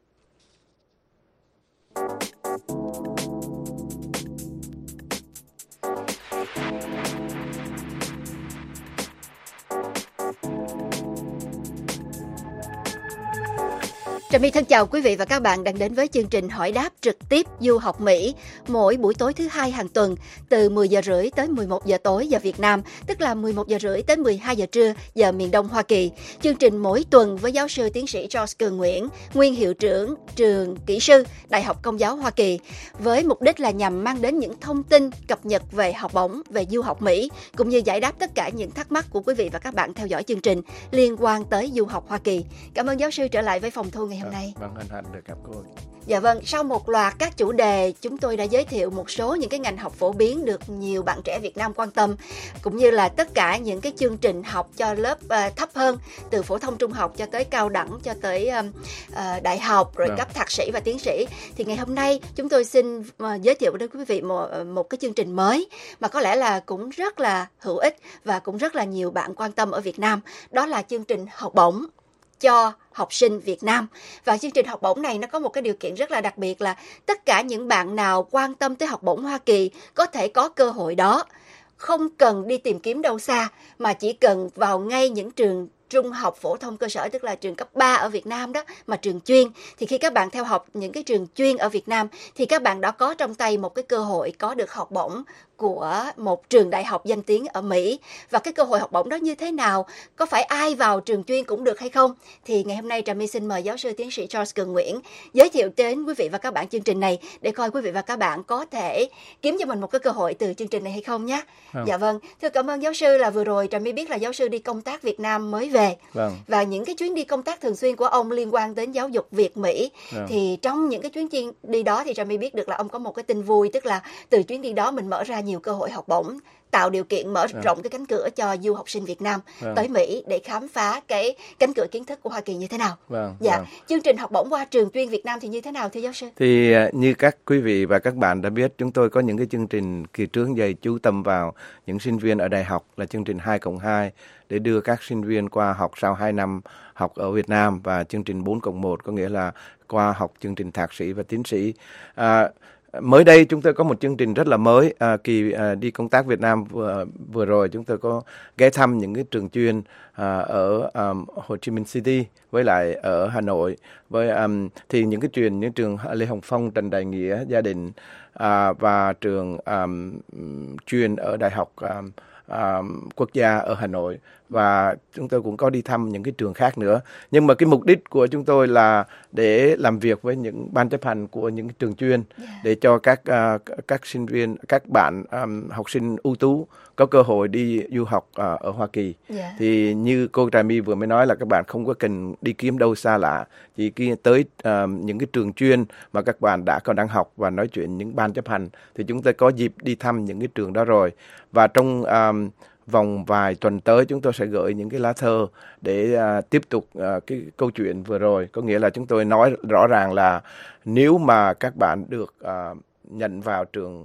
Trà My thân chào quý vị và các bạn đang đến với chương trình hỏi đáp trực tiếp du học Mỹ mỗi buổi tối thứ hai hàng tuần từ mười giờ rưỡi tới mười một giờ tối giờ Việt Nam, tức là mười một giờ rưỡi tới mười hai giờ trưa giờ miền Đông Hoa Kỳ. Chương trình mỗi tuần với giáo sư tiến sĩ Charles Cường Nguyễn, nguyên hiệu trưởng trường kỹ sư Đại học Công giáo Hoa Kỳ, với mục đích là nhằm mang đến những thông tin cập nhật về học bổng, về du học Mỹ, cũng như giải đáp tất cả những thắc mắc của quý vị và các bạn theo dõi chương trình liên quan tới du học Hoa Kỳ. Cảm ơn giáo sư trở lại với phòng thu ngày hôm nay. Vâng, hân hạnh được gặp cô. Dạ vâng, sau một loạt các chủ đề, chúng tôi đã giới thiệu một số những cái ngành học phổ biến được nhiều bạn trẻ Việt Nam quan tâm, cũng như là tất cả những cái chương trình học cho lớp uh, thấp hơn, từ phổ thông trung học cho tới cao đẳng, cho tới um, uh, đại học, rồi Vâng. cấp thạc sĩ và tiến sĩ. Thì ngày hôm nay chúng tôi xin uh, giới thiệu đến quý vị một, một cái chương trình mới mà có lẽ là cũng rất là hữu ích và cũng rất là nhiều bạn quan tâm ở Việt Nam. Đó là chương trình học bổng cho học sinh Việt Nam. Và chương trình học bổng này nó có một cái điều kiện rất là đặc biệt là tất cả những bạn nào quan tâm tới học bổng Hoa Kỳ có thể có cơ hội đó, không cần đi tìm kiếm đâu xa, mà chỉ cần vào ngay những trường trung học phổ thông cơ sở, tức là trường cấp ba ở Việt Nam đó, mà trường chuyên. Thì khi các bạn theo học những cái trường chuyên ở Việt Nam thì các bạn đã có trong tay một cái cơ hội có được học bổng của một trường đại học danh tiếng ở Mỹ. Và cái cơ hội học bổng đó như thế nào? Có phải ai vào trường chuyên cũng được hay không? Thì ngày hôm nay Trà My xin mời giáo sư tiến sĩ Charles Cường Nguyễn giới thiệu đến quý vị và các bạn chương trình này để coi quý vị và các bạn có thể kiếm cho mình một cái cơ hội từ chương trình này hay không nhé. Vâng. Dạ vâng, thưa cảm ơn giáo sư. Là vừa rồi Trà My biết là giáo sư đi công tác Việt Nam mới về. Vâng. Và những cái chuyến đi công tác thường xuyên của ông liên quan đến giáo dục Việt Mỹ. Vâng. Thì trong những cái chuyến đi đó thì Trà My biết được là ông có một cái tin vui, tức là từ chuyến đi đó mình mở ra nhiều cơ hội học bổng, tạo điều kiện mở Vâng. rộng cái cánh cửa cho du học sinh Việt Nam Vâng. tới Mỹ để khám phá cái cánh cửa kiến thức của Hoa Kỳ như thế nào. Vâng. Dạ, Vâng. chương trình học bổng qua trường chuyên Việt Nam thì như thế nào thưa giáo sư? Thì à, như các quý vị và các bạn đã biết, chúng tôi có những cái chương trình kỳ trước dày chú tâm vào những sinh viên ở đại học, là chương trình hai cộng hai để đưa các sinh viên qua học sau hai năm học ở Việt Nam, và chương trình bốn cộng một có nghĩa là qua học chương trình thạc sĩ và tiến sĩ. À, mới đây chúng tôi có một chương trình rất là mới. À, kỳ à, đi công tác Việt Nam vừa vừa rồi chúng tôi có ghé thăm những cái trường chuyên à, ở um, Hồ Chí Minh City với lại ở Hà Nội. Với um, thì những cái trường những trường Lê Hồng Phong, Trần Đại Nghĩa, Gia Định à, và trường um, chuyên ở Đại học um, um, Quốc gia ở Hà Nội, và chúng tôi cũng có đi thăm những cái trường khác nữa. Nhưng mà cái mục đích của chúng tôi là để làm việc với những ban chấp hành của những cái trường chuyên, để cho các uh, các sinh viên, các bạn um, học sinh ưu tú có cơ hội đi du học uh, ở Hoa Kỳ. Yeah. Thì như cô Trà My vừa mới nói là các bạn không có cần đi kiếm đâu xa lạ, chỉ kia tới um, những cái trường chuyên mà các bạn đã còn đang học và nói chuyện những ban chấp hành, thì chúng tôi có dịp đi thăm những cái trường đó rồi. Và trong um, vòng vài tuần tới chúng tôi sẽ gửi những cái lá thơ để uh, tiếp tục uh, cái câu chuyện vừa rồi. Có nghĩa là chúng tôi nói rõ ràng là nếu mà các bạn được uh, nhận vào trường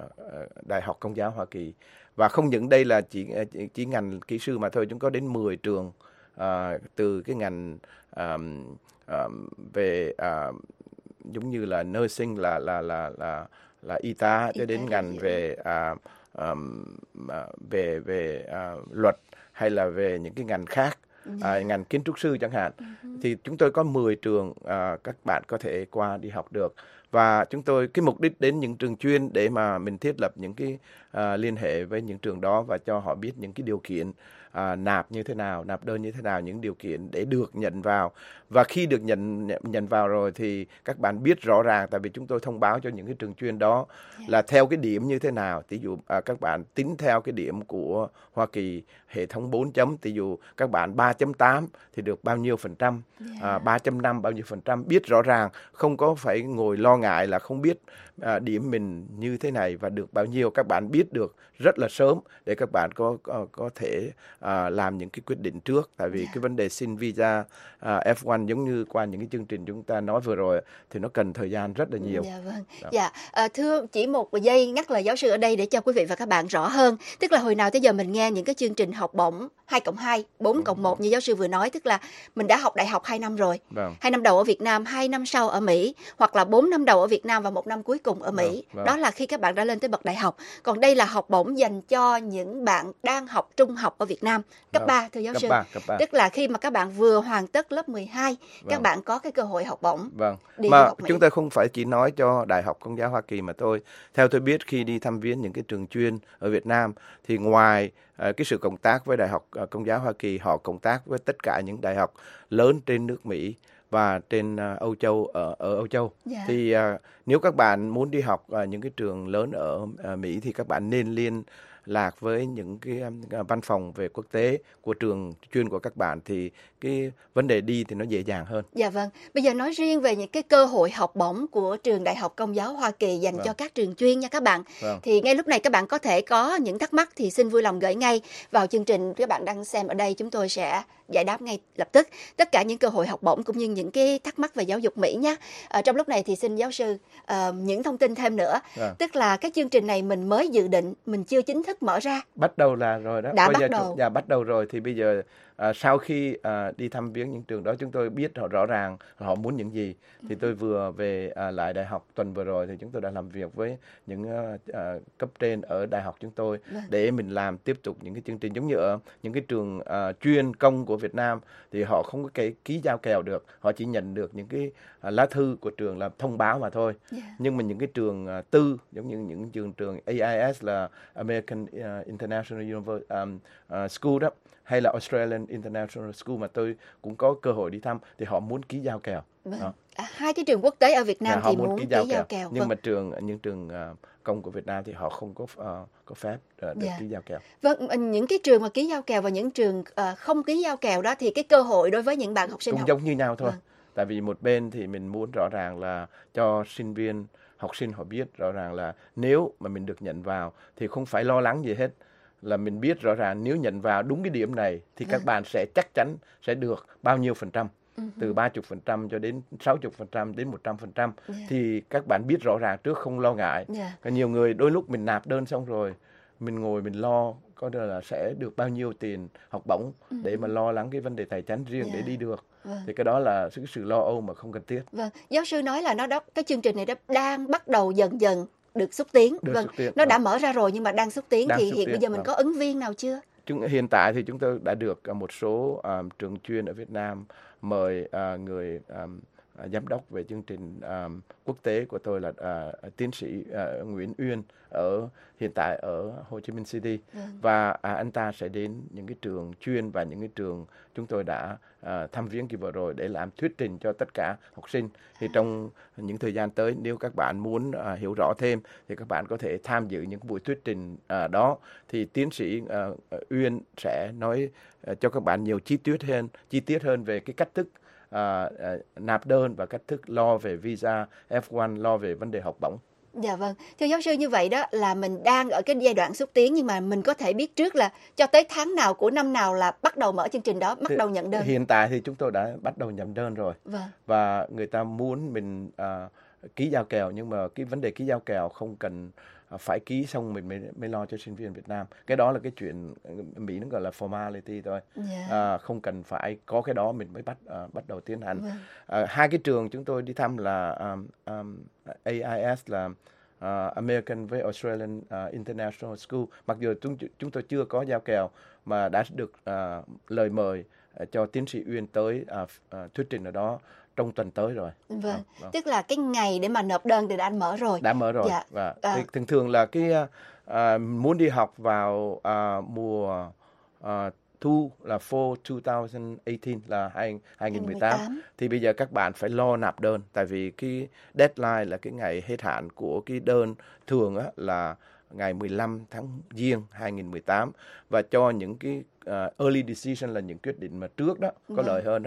uh, Đại học Công giáo Hoa Kỳ, và không những đây là chỉ chỉ, chỉ ngành kỹ sư mà thôi, chúng có đến mười trường uh, từ cái ngành um, um, về uh, giống như là nursing, là là là là là y tá, cho đến ngành về uh, um, uh, về về uh, luật, hay là về những cái ngành khác, uh, ngành kiến trúc sư chẳng hạn. Uh-huh. Thì chúng tôi có mười trường uh, các bạn có thể qua đi học được. Và chúng tôi, cái mục đích đến những trường chuyên để mà mình thiết lập những cái uh, liên hệ với những trường đó và cho họ biết những cái điều kiện uh, nạp như thế nào, nạp đơn như thế nào, những điều kiện để được nhận vào. Và khi được nhận nhận vào rồi thì các bạn biết rõ ràng, tại vì chúng tôi thông báo cho những cái trường chuyên đó là theo cái điểm như thế nào. Ví dụ uh, các bạn tính theo cái điểm của Hoa Kỳ, hệ thống bốn chấm, ví dụ các bạn ba chấm tám thì được bao nhiêu phần trăm. à, ba chấm năm bao nhiêu phần trăm, biết rõ ràng, không có phải ngồi lo ngại là không biết à, điểm mình như thế này và được bao nhiêu. Các bạn biết được rất là sớm để các bạn có có, có thể à, làm những cái quyết định trước. Tại vì yeah. cái vấn đề xin visa à, F một giống như qua những cái chương trình chúng ta nói vừa rồi thì nó cần thời gian rất là nhiều. Dạ vâng. Dạ, à, thưa chỉ một giây ngắt lời giáo sư ở đây để cho quý vị và các bạn rõ hơn. Tức là hồi nào tới giờ mình nghe những cái chương trình học bổng hai cộng hai, bốn cộng một như giáo sư vừa nói, tức là mình đã học đại học hai năm rồi. Vâng. hai năm đầu ở Việt Nam, hai năm sau ở Mỹ, hoặc là bốn năm đầu ở Việt Nam và một năm cuối cùng ở Mỹ. Vâng. Vâng. Đó là khi các bạn đã lên tới bậc đại học. Còn đây là học bổng dành cho những bạn đang học trung học ở Việt Nam, cấp Vâng. ba thưa giáo Cấp sư. ba, cấp ba. Tức là khi mà các bạn vừa hoàn tất lớp mười hai, các Vâng. bạn có cái cơ hội học bổng. Vâng. Đi Mà học Mỹ. chúng ta không phải chỉ nói cho Đại học Công giáo Hoa Kỳ mà thôi. Theo tôi biết khi đi thăm viếng những cái trường chuyên ở Việt Nam thì ngoài uh, cái sự cộng tác với Đại học uh, Công giáo Hoa Kỳ, họ cộng tác với tất cả những đại học lớn trên nước Mỹ và trên uh, Âu Châu ở ở Âu Châu. Dạ. Thì uh, nếu các bạn muốn đi học uh, những cái trường lớn ở uh, Mỹ thì các bạn nên liên lạc với những cái um, văn phòng về quốc tế của trường chuyên của các bạn thì cái vấn đề đi thì nó dễ dàng hơn. Dạ vâng. Bây giờ nói riêng về những cái cơ hội học bổng của trường Đại học Công giáo Hoa Kỳ dành Vâng. cho các trường chuyên nha các bạn. Vâng. Thì ngay lúc này các bạn có thể có những thắc mắc thì xin vui lòng gửi ngay vào chương trình các bạn đang xem ở đây, chúng tôi sẽ giải đáp ngay lập tức tất cả những cơ hội học bổng cũng như những cái thắc mắc về giáo dục Mỹ nhé. Ở trong lúc này thì xin giáo sư uh, những thông tin thêm nữa. Vâng. Tức là cái chương trình này mình mới dự định, mình chưa chính thức mở ra. Bắt đầu là rồi đó. Đã Bây bắt giờ đầu. chúng- Dạ, bắt đầu rồi thì bây giờ à, sau khi à, đi thăm viếng những trường đó chúng tôi biết họ rõ ràng họ muốn những gì. Thì tôi vừa về à, lại đại học tuần vừa rồi thì chúng tôi đã làm việc với những à, à, cấp trên ở đại học chúng tôi Vâng. để mình làm tiếp tục những cái chương trình giống như ở những cái trường à, chuyên công của Việt Nam thì họ không có cái ký giao kèo được, họ chỉ nhận được những cái à, lá thư của trường là thông báo mà thôi. Dạ. Nhưng mà những cái trường à, tư giống như những trường trường A I S là American uh, International University um, uh, School đó, hay là Australian International School mà tôi cũng có cơ hội đi thăm thì họ muốn ký giao kèo. Vâng. Đó. À, hai cái trường quốc tế ở Việt Nam Dạ, họ thì muốn ký giao kèo. Nhưng Vâng. mà trường những trường uh, công của Việt Nam thì họ không có uh, có phép uh, được Dạ. ký giao kèo. Vâng, những cái trường mà ký giao kèo và những trường uh, không ký giao kèo đó thì cái cơ hội đối với những bạn học sinh Cũng học giống như nhau thôi. Vâng. Tại vì một bên thì mình muốn rõ ràng là cho sinh viên, học sinh họ biết rõ ràng là nếu mà mình được nhận vào thì không phải lo lắng gì hết. Là mình biết rõ ràng nếu nhận vào đúng cái điểm này thì các Vâng. bạn sẽ chắc chắn sẽ được bao nhiêu phần trăm. Ừ. Từ ba mươi phần trăm cho đến sáu mươi phần trăm đến một trăm phần trăm. Dạ. Thì các bạn biết rõ ràng trước, không lo ngại. Dạ. Còn nhiều người đôi lúc mình nạp đơn xong rồi mình ngồi mình lo có thể là sẽ được bao nhiêu tiền học bổng để mà lo lắng cái vấn đề tài chính riêng Dạ. để đi được. Vâng. Thì cái đó là sự, sự lo âu mà không cần thiết. Vâng, giáo sư nói là nó đó cái chương trình này đã đang bắt đầu dần dần được xúc tiến. Được Vâng, xúc tiến, nó đã vâng. mở ra rồi nhưng mà đang xúc tiến Đang thì xúc hiện tiến, bây giờ mình vâng. có ứng viên nào chưa? Chúng, hiện tại thì chúng tôi đã được uh, một số um, trường chuyên ở Việt Nam mời uh, người um, uh, giám đốc về chương trình um, quốc tế của tôi là uh, tiến sĩ uh, Nguyễn Uyên ở hiện tại ở Hồ Chí Minh City. Vâng. Và uh, anh ta sẽ đến những cái trường chuyên và những cái trường chúng tôi đã uh, thăm viếng kỳ vừa rồi để làm thuyết trình cho tất cả học sinh. Thì trong những thời gian tới nếu các bạn muốn uh, hiểu rõ thêm thì các bạn có thể tham dự những buổi thuyết trình uh, đó. Thì tiến sĩ uh, Uyên sẽ nói uh, cho các bạn nhiều chi tiết hơn, chi tiết hơn về cái cách thức uh, uh, nạp đơn và cách thức lo về visa F một, lo về vấn đề học bổng. Dạ vâng, thưa giáo sư, như vậy đó là mình đang ở cái giai đoạn xúc tiến nhưng mà mình có thể biết trước là cho tới tháng nào của năm nào là bắt đầu mở chương trình đó, bắt Thì đầu nhận đơn. Hiện tại thì chúng tôi đã bắt đầu nhận đơn rồi. Vâng. Và người ta muốn mình uh, ký giao kèo, nhưng mà cái vấn đề ký giao kèo không cần uh, phải ký xong mình mới, mới lo cho sinh viên Việt Nam. Cái đó là cái chuyện Mỹ nó gọi là formality thôi. Dạ. Uh, không cần phải có cái đó mình mới bắt uh, bắt đầu tiến hành. Vâng. Uh, hai cái trường chúng tôi đi thăm là um, um, A I S là uh, American với Australian uh, International School. Mặc dù chúng chúng tôi chưa có giao kèo mà đã được uh, lời mời uh, cho tiến sĩ Uyên tới uh, uh, thuyết trình ở đó trong tuần tới rồi. Vâng, Đó, đó. tức là cái ngày để mà nộp đơn thì đã mở rồi. Đã mở rồi. Dạ. Và À. cái, thường thường là cái uh, muốn đi học vào uh, mùa uh, thu là fall hai không một tám là hai không một tám thì bây giờ các bạn phải lo nạp đơn, tại vì cái deadline là cái ngày hết hạn của cái đơn thường á, là ngày mười lăm tháng Giêng hai không một tám, và cho những cái uh, early decision là những quyết định mà trước đó có Vâng. lợi hơn đó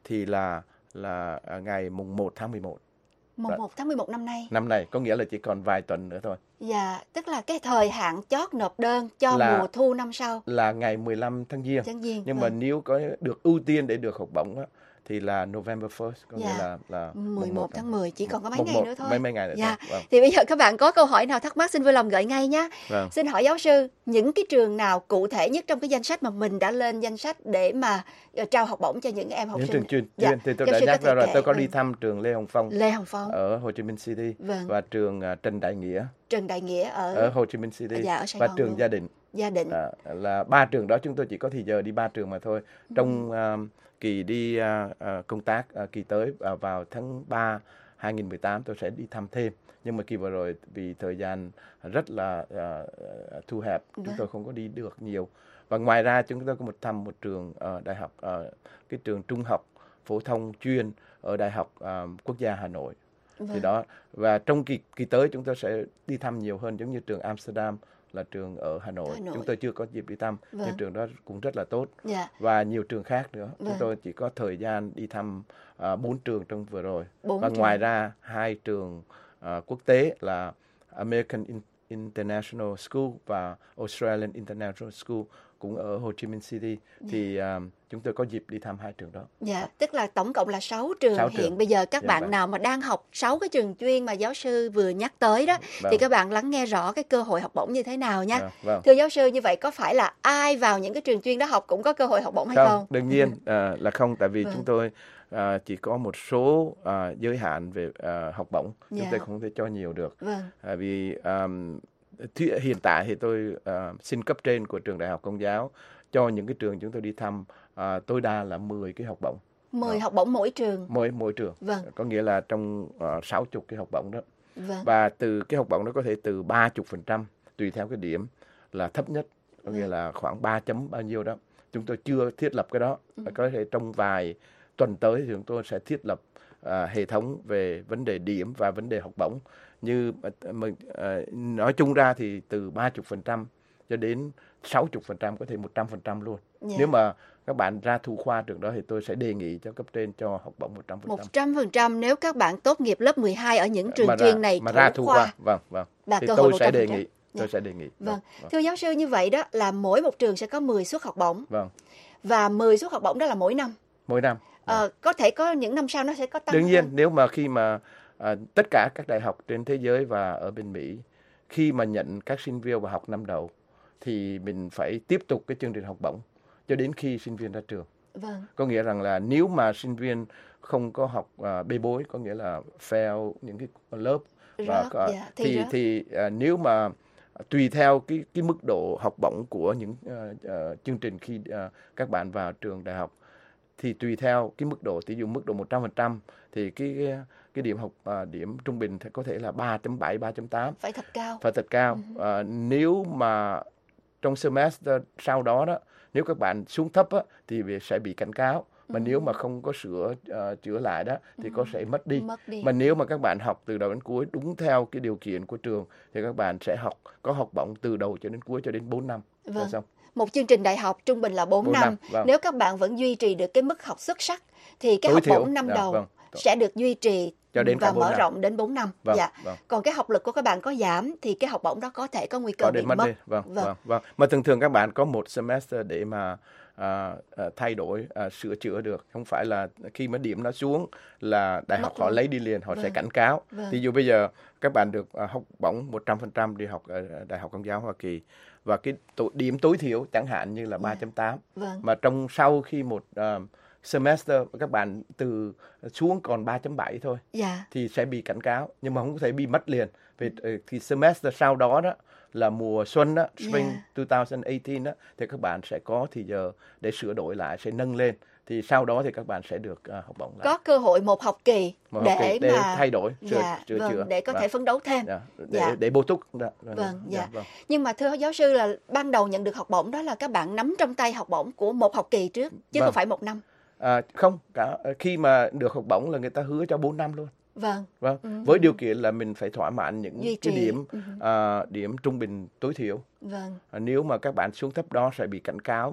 thì là là à, ngày mùng một tháng mười một. Mùng một tháng mười một năm nay. Năm nay có nghĩa là chỉ còn vài tuần nữa thôi. Dạ, tức là cái thời hạn chót nộp đơn cho Là- mùa thu năm sau. Là ngày mười lăm tháng Giêng. Tháng Giêng. Nhưng mà vâng. nếu có được ưu tiên để được học bổng á, thì là November first, có Dạ. nghĩa là là mười một tháng mười, chỉ còn có mấy mùng ngày một, nữa thôi. Mấy mấy ngày nữa Dạ. thôi. Vâng. Thì bây giờ các bạn có câu hỏi nào thắc mắc xin vui lòng gửi ngay nhé. Vâng. Xin hỏi giáo sư, những cái trường nào cụ thể nhất trong cái danh sách mà mình đã lên danh sách để mà ờ, trao học bổng cho những em học Những sinh? trường chuyên, Dạ. chuyên thì tôi Giáo đã sư có nhắc thể ra rồi, kể, tôi có đi ừ. thăm trường Lê Hồng Phong Lê Hồng Phong, ở Hồ Chí Minh City Vâng. và trường à, Trần Đại Nghĩa Trần Đại Nghĩa ở, ở Hồ Chí Minh City Dạ, ở Sài và Gòn trường luôn. Gia Định. Gia Định. À, là ba trường đó chúng tôi chỉ có thì giờ đi ba trường mà thôi. Trong à, kỳ đi à, à, công tác à, kỳ tới à, vào tháng ba hai nghìn mười tám tôi sẽ đi thăm thêm. Nhưng mà kỳ vừa rồi vì thời gian rất là à, à, thu hẹp, chúng Vâng. tôi không có đi được nhiều. Và ngoài ra chúng tôi có một thăm một trường à, đại học, à, cái trường trung học phổ thông chuyên ở Đại học à, Quốc gia Hà Nội. Thì Vâng. đó, và trong kỳ kỳ tới chúng tôi sẽ đi thăm nhiều hơn, giống như trường Amsterdam là trường ở Hà Nội, Hà Nội. chúng tôi chưa có dịp đi thăm, Vâng. nhưng trường đó cũng rất là tốt. Dạ. Và nhiều trường khác nữa, Vâng. chúng tôi chỉ có thời gian đi thăm à, bốn trường trong vừa rồi. Bốn Và trường. ngoài ra hai trường à, quốc tế là American In- International School và Australian International School cũng ở Hồ Chí Minh City, thì à, chúng tôi có dịp đi thăm hai trường đó. Dạ, tức là tổng cộng là sáu trường. Sáu Hiện trường. bây giờ các Dạ, bạn vâng. nào mà đang học sáu cái trường chuyên mà giáo sư vừa nhắc tới đó, Vâng. thì các bạn lắng nghe rõ cái cơ hội học bổng như thế nào nha. À, vâng. Thưa giáo sư, như vậy có phải là ai vào những cái trường chuyên đó học cũng có cơ hội học bổng hay không? Không, đương nhiên à, là không, tại vì Vâng. chúng tôi à, chỉ có một số à, giới hạn về à, học bổng, chúng Dạ. tôi không thể cho nhiều được. Vâng. À, vì à, thi, hiện tại thì tôi à, xin cấp trên của trường Đại học Công giáo cho những cái trường chúng tôi đi thăm à, tối đa là mười cái học bổng, mười học bổng mỗi trường. mỗi mỗi trường. Vâng. Có nghĩa là trong uh, sáu mươi cái học bổng đó. Vâng. Và từ cái học bổng đó có thể từ ba mươi phần trăm tùy theo cái điểm là thấp nhất, có nghĩa là khoảng ba chấm bao nhiêu đó. Chúng tôi chưa thiết lập cái đó. Và có thể trong vài tuần tới thì chúng tôi sẽ thiết lập à, hệ thống về vấn đề điểm và vấn đề học bổng. Như à, mình à, nói chung ra thì từ ba mươi phần trăm cho đến sáu mươi phần trăm, có thể một trăm phần trăm luôn. Dạ. Nếu mà các bạn ra thủ khoa trường đó thì tôi sẽ đề nghị cho cấp trên cho học bổng một trăm phần trăm. một trăm phần trăm nếu các bạn tốt nghiệp lớp mười hai ở những trường Mà ra- chuyên này mà thủ ra thủ khoa. khoa, vâng, vâng. Là Thì cơ hội tôi một sẽ trăm phần đề trăm. nghị, tôi sẽ đề nghị. Vâng. vâng. Thưa giáo sư, như vậy đó là mỗi một trường sẽ có mười suất học bổng, Vâng, và mười suất học bổng đó là mỗi năm. mỗi năm. Ờ, có thể có những năm sau nó sẽ có tăng Đương nhiên hơn. nếu mà khi mà à, tất cả các đại học trên thế giới và ở bên Mỹ khi mà nhận các sinh viên vào học năm đầu thì mình phải tiếp tục cái chương trình học bổng cho đến khi sinh viên ra trường. Vâng. Có nghĩa rằng là nếu mà sinh viên không có học à, bê bối, có nghĩa là fail những cái lớp và Rớt, có- dạ, thi thì rớt. thì à, nếu mà tùy theo cái cái mức độ học bổng của những à, à, chương trình khi à, các bạn vào trường đại học, thì tùy theo cái mức độ, ví dụ mức độ một trăm phần trăm thì cái cái điểm học à, điểm trung bình thì có thể là ba chấm bảy, ba chấm tám, Phải thật cao. phải thật cao. À, nếu mà trong semester sau đó đó, nếu các bạn xuống thấp á, thì bị- sẽ bị cảnh cáo. Mà nếu mà không có sửa à, chữa lại đó thì có sẽ mất đi. Mất đi. Mà nếu mà các bạn học từ đầu đến cuối đúng theo cái điều kiện của trường thì các bạn sẽ học có học bổng từ đầu cho đến cuối cho đến bốn năm. Vâng. Là xong. Một chương trình đại học trung bình là bốn Bốn năm. năm, vâng. Nếu các bạn vẫn duy trì được cái mức học xuất sắc thì cái Tối học thiểu, bổng năm dạ, đầu vâng. sẽ được duy trì Cho đến và cả bốn mở năm. rộng đến bốn năm. Vâng, Dạ. vâng. Còn cái học lực của các bạn có giảm thì cái học bổng đó có thể có nguy cơ Có bị đến mất mất. đi. Vâng, Vâng. vâng, vâng. Mà thường thường các bạn có một semester để mà à, à, thay đổi, à, sửa chữa được. Không phải là khi mà điểm nó xuống là đại Mất học họ luôn. lấy đi liền, họ sẽ Vâng. cảnh cáo. Vâng. Ví dụ bây giờ các bạn được à, học bổng một trăm phần trăm đi học ở Đại học Công giáo Hoa Kỳ và cái tổ, điểm tối thiểu chẳng hạn như là ba chấm tám. Vâng. Mà trong sau khi một à, semester các bạn từ xuống còn ba chấm bảy thôi Dạ. thì sẽ bị cảnh cáo, nhưng mà không có thể bị mất liền. Vì ờ, thì semester sau đó đó là mùa xuân đó, spring Yeah. hai không một tám đó, thì các bạn sẽ có thì giờ để sửa đổi lại, sẽ nâng lên. Thì sau đó thì các bạn sẽ được uh, học bổng lại. Có cơ hội một học kỳ Một học để kỳ để mà thay đổi, sửa, dạ, sửa vâng, chữa. để có Vâng. thể phấn đấu thêm. Dạ, để, Dạ. để bổ túc. Dạ, Vâng, dạ. vâng. Nhưng mà thưa giáo sư là ban đầu nhận được học bổng đó là các bạn nắm trong tay học bổng của một học kỳ trước chứ Vâng. không phải một năm. À, không, cả khi mà được học bổng là người ta hứa cho bốn năm luôn. Vâng. Vâng, Ừ. với điều kiện là mình phải thỏa mãn những Duy cái trì. điểm Ừ. à, điểm trung bình tối thiểu. Vâng. À, nếu mà các bạn xuống thấp đó sẽ bị cảnh cáo một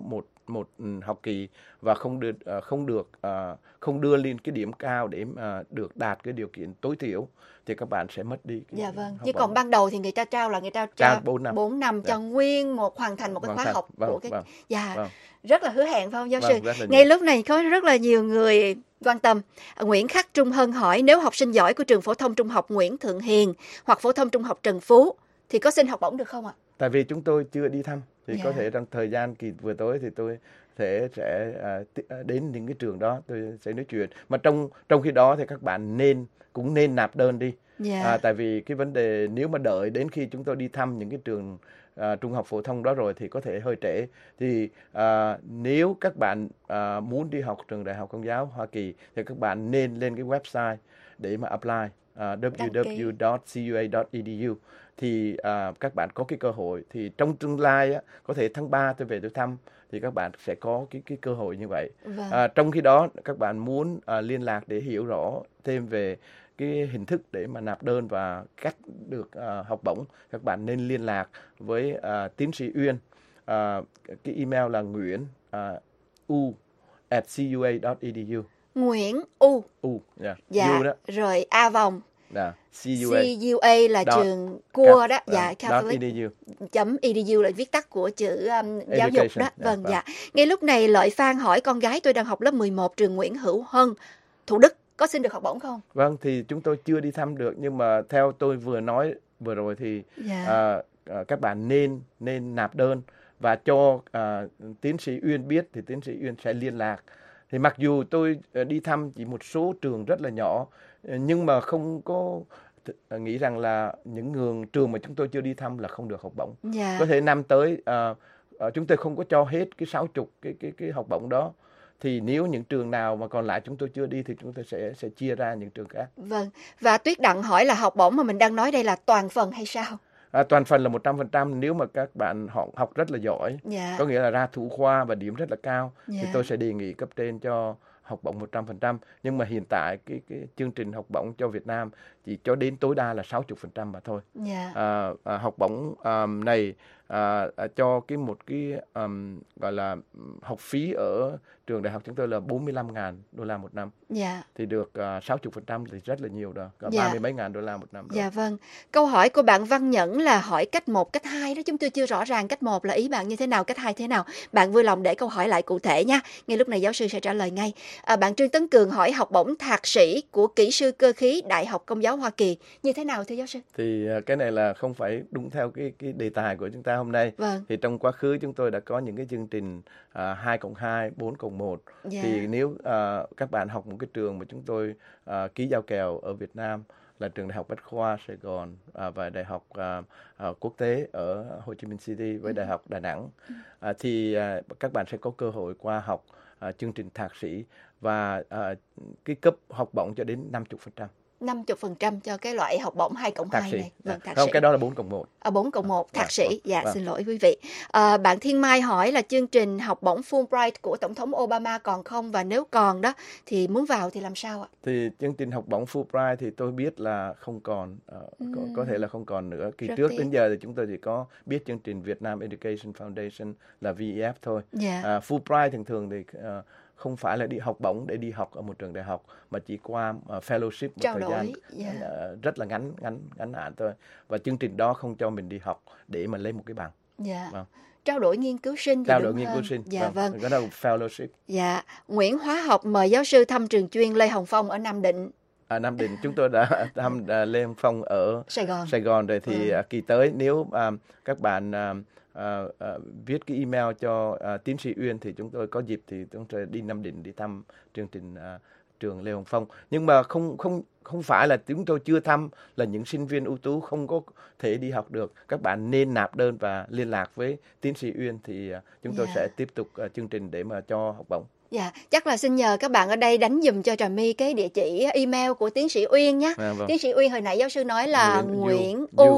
một học kỳ và không được uh, không được uh, không đưa lên cái điểm cao để uh, được đạt cái điều kiện tối thiểu thì các bạn sẽ mất đi. Dạ vâng. Chứ còn ban đầu thì người ta trao là người ta trao bốn năm, bốn năm cho nguyên một hoàn thành một cái hoàn khóa thành. học Vâng, của cái vâng, dạ vâng. rất là hứa hẹn phải không giáo Vâng, sư? rất là Ngay nhiều. lúc này có rất là nhiều người quan tâm. Nguyễn Khắc Trung Hân hỏi nếu học sinh giỏi của trường phổ thông trung học Nguyễn Thượng Hiền hoặc phổ thông trung học Trần Phú thì có xin học bổng được không ạ? Tại vì chúng tôi chưa đi thăm thì Dạ. có thể trong thời gian kỳ vừa tới thì tôi sẽ sẽ uh, đến những cái trường đó tôi sẽ nói chuyện. Mà trong trong khi đó thì các bạn nên cũng nên nạp đơn đi. Dạ. À, tại vì cái vấn đề nếu mà đợi đến khi chúng tôi đi thăm những cái trường à, trung học phổ thông đó rồi thì có thể hơi trễ. Thì à, nếu các bạn à, muốn đi học trường Đại học Công giáo Hoa Kỳ thì các bạn nên lên cái website để mà apply à, w w w chấm c u a chấm e d u thì à, các bạn có cái cơ hội. Thì trong tương lai á, có thể tháng ba tôi về tôi thăm thì các bạn sẽ có cái cái cơ hội như vậy. Vâng. À, trong khi đó các bạn muốn à, liên lạc để hiểu rõ thêm về cái hình thức để mà nạp đơn và cách được uh, học bổng, các bạn nên liên lạc với uh, tiến sĩ Uyên. Uh, cái email là nguyễn uh, u at c u a chấm e d u. Nguyễn U. U, yeah. Dạ. U đó. Rồi A vòng. Dạ. C U A. C U A là Dot, trường cua đó. uh, Dạ. Catholic. .edu. Chấm edu là viết tắt của chữ um, giáo dục đó. Education, Vâng, dạ, dạ. Ngay lúc này Lợi Phan hỏi con gái tôi đang học lớp mười một trường Nguyễn Hữu Hân, Thủ Đức, có xin được học bổng không? Vâng, thì chúng tôi chưa đi thăm được, nhưng mà theo tôi vừa nói vừa rồi thì Dạ. à, à, các bạn nên nên nạp đơn và cho à, tiến sĩ Uyên biết thì tiến sĩ Uyên sẽ liên lạc. Thì mặc dù tôi à, đi thăm chỉ một số trường rất là nhỏ, nhưng mà không có th- nghĩ rằng là những người trường mà chúng tôi chưa đi thăm là không được học bổng. Dạ. Có thể năm tới à, à, chúng tôi không có cho hết cái sáu mươi cái cái cái học bổng đó. Thì nếu những trường nào mà còn lại chúng tôi chưa đi thì chúng tôi sẽ sẽ chia ra những trường khác. Vâng. Và Tuyết Đặng hỏi là học bổng mà mình đang nói đây là toàn phần hay sao? À, toàn phần là một trăm phần trăm nếu mà các bạn họ học rất là giỏi, Dạ. có nghĩa là ra thủ khoa và điểm rất là cao, Dạ. thì tôi sẽ đề nghị cấp trên cho học bổng một trăm phần trăm. Nhưng mà hiện tại cái cái chương trình học bổng cho Việt Nam chỉ cho đến tối đa là sáu mươi phần trăm mà thôi. Dạ. À, à, học bổng um, này à, à, cho cái một cái um, gọi là học phí ở trường đại học chúng tôi là bốn mươi lăm nghìn đô la một năm. Dạ. Thì được uh, sáu mươi phần trăm thì rất là nhiều đó, cả Dạ. ba mươi mấy ngàn đô la một năm. Đó. Dạ vâng. Câu hỏi của bạn Văn Nhẫn là hỏi cách một, cách hai đó. Chúng tôi chưa rõ ràng cách một là ý bạn như thế nào, cách hai thế nào. Bạn vui lòng để câu hỏi lại cụ thể nha. Ngay lúc này giáo sư sẽ trả lời ngay. À, bạn Trương Tấn Cường hỏi học bổng thạc sĩ của kỹ sư cơ khí Đại học Công giáo Hoa Kỳ như thế nào thưa giáo sư? Thì uh, cái này là không phải đúng theo cái cái đề tài của chúng ta hôm nay. Vâng. Thì trong quá khứ chúng tôi đã có những cái chương trình uh, hai cộng hai, bốn cộng một. Dạ. Thì nếu uh, các bạn học một cái trường mà chúng tôi uh, ký giao kèo ở Việt Nam là trường Đại học Bách khoa Sài Gòn uh, và Đại học uh, uh, Quốc tế ở Hồ Chí Minh City với Đại học Đà Nẵng, uh, thì uh, các bạn sẽ có cơ hội qua học uh, chương trình thạc sĩ và uh, cái cấp học bổng cho đến năm mươi phần trăm. năm mươi phần trăm cho cái loại học bổng hai cộng Thạc hai sĩ. này. Vâng, thạc Không, sĩ. cái đó là bốn cộng một. À, bốn cộng một, thạc Vâng, sĩ. vâng, Dạ, vâng. xin lỗi quý vị. À, bạn Thiên Mai hỏi là chương trình học bổng Fulbright của Tổng thống Obama còn không? Và nếu còn đó, thì muốn vào thì làm sao ạ? Thì chương trình học bổng Fulbright thì tôi biết là không còn, uh, Ừm. có, có thể là không còn nữa. Kỳ Rất trước tiếc. đến giờ thì chúng tôi chỉ có biết chương trình Vietnam Education Foundation là V E F thôi. Dạ. À, Fulbright thường thường thì uh, không phải là đi học bổng để đi học ở một trường đại học, mà chỉ qua uh, fellowship một Trao thời đổi, gian dạ. uh, rất là ngắn ngắn ngắn hạn thôi. Và chương trình đó không cho mình đi học để mà lấy một cái bằng. Dạ. Vâng. Trao đổi nghiên cứu sinh thì Trao đúng đổi nghiên cứu hơn. sinh. Dạ vâng. Cái đó là fellowship. Dạ. Nguyễn Hóa Học mời giáo sư thăm trường chuyên Lê Hồng Phong ở Nam Định. À, Nam Định chúng tôi đã thăm uh, Lê Hồng Phong ở Sài Gòn. Sài Gòn rồi thì Ừ. uh, kỳ tới nếu uh, các bạn uh, uh, uh, viết cái email cho uh, tiến sĩ Uyên thì chúng tôi có dịp thì chúng tôi đi Nam Định đi thăm chương trình uh, trường Lê Hồng Phong. Nhưng mà không không không phải là chúng tôi chưa thăm là những sinh viên ưu tú không có thể đi học được. Các bạn nên nạp đơn và liên lạc với tiến sĩ Uyên thì uh, chúng tôi Dạ. sẽ tiếp tục uh, chương trình để mà cho học bổng. Dạ, chắc là xin nhờ các bạn ở đây đánh giùm cho Trà My cái địa chỉ email của tiến sĩ Uyên nhé. À, vâng. Tiến sĩ Uyên hồi nãy giáo sư nói là Nguyễn Nguyễn U. U.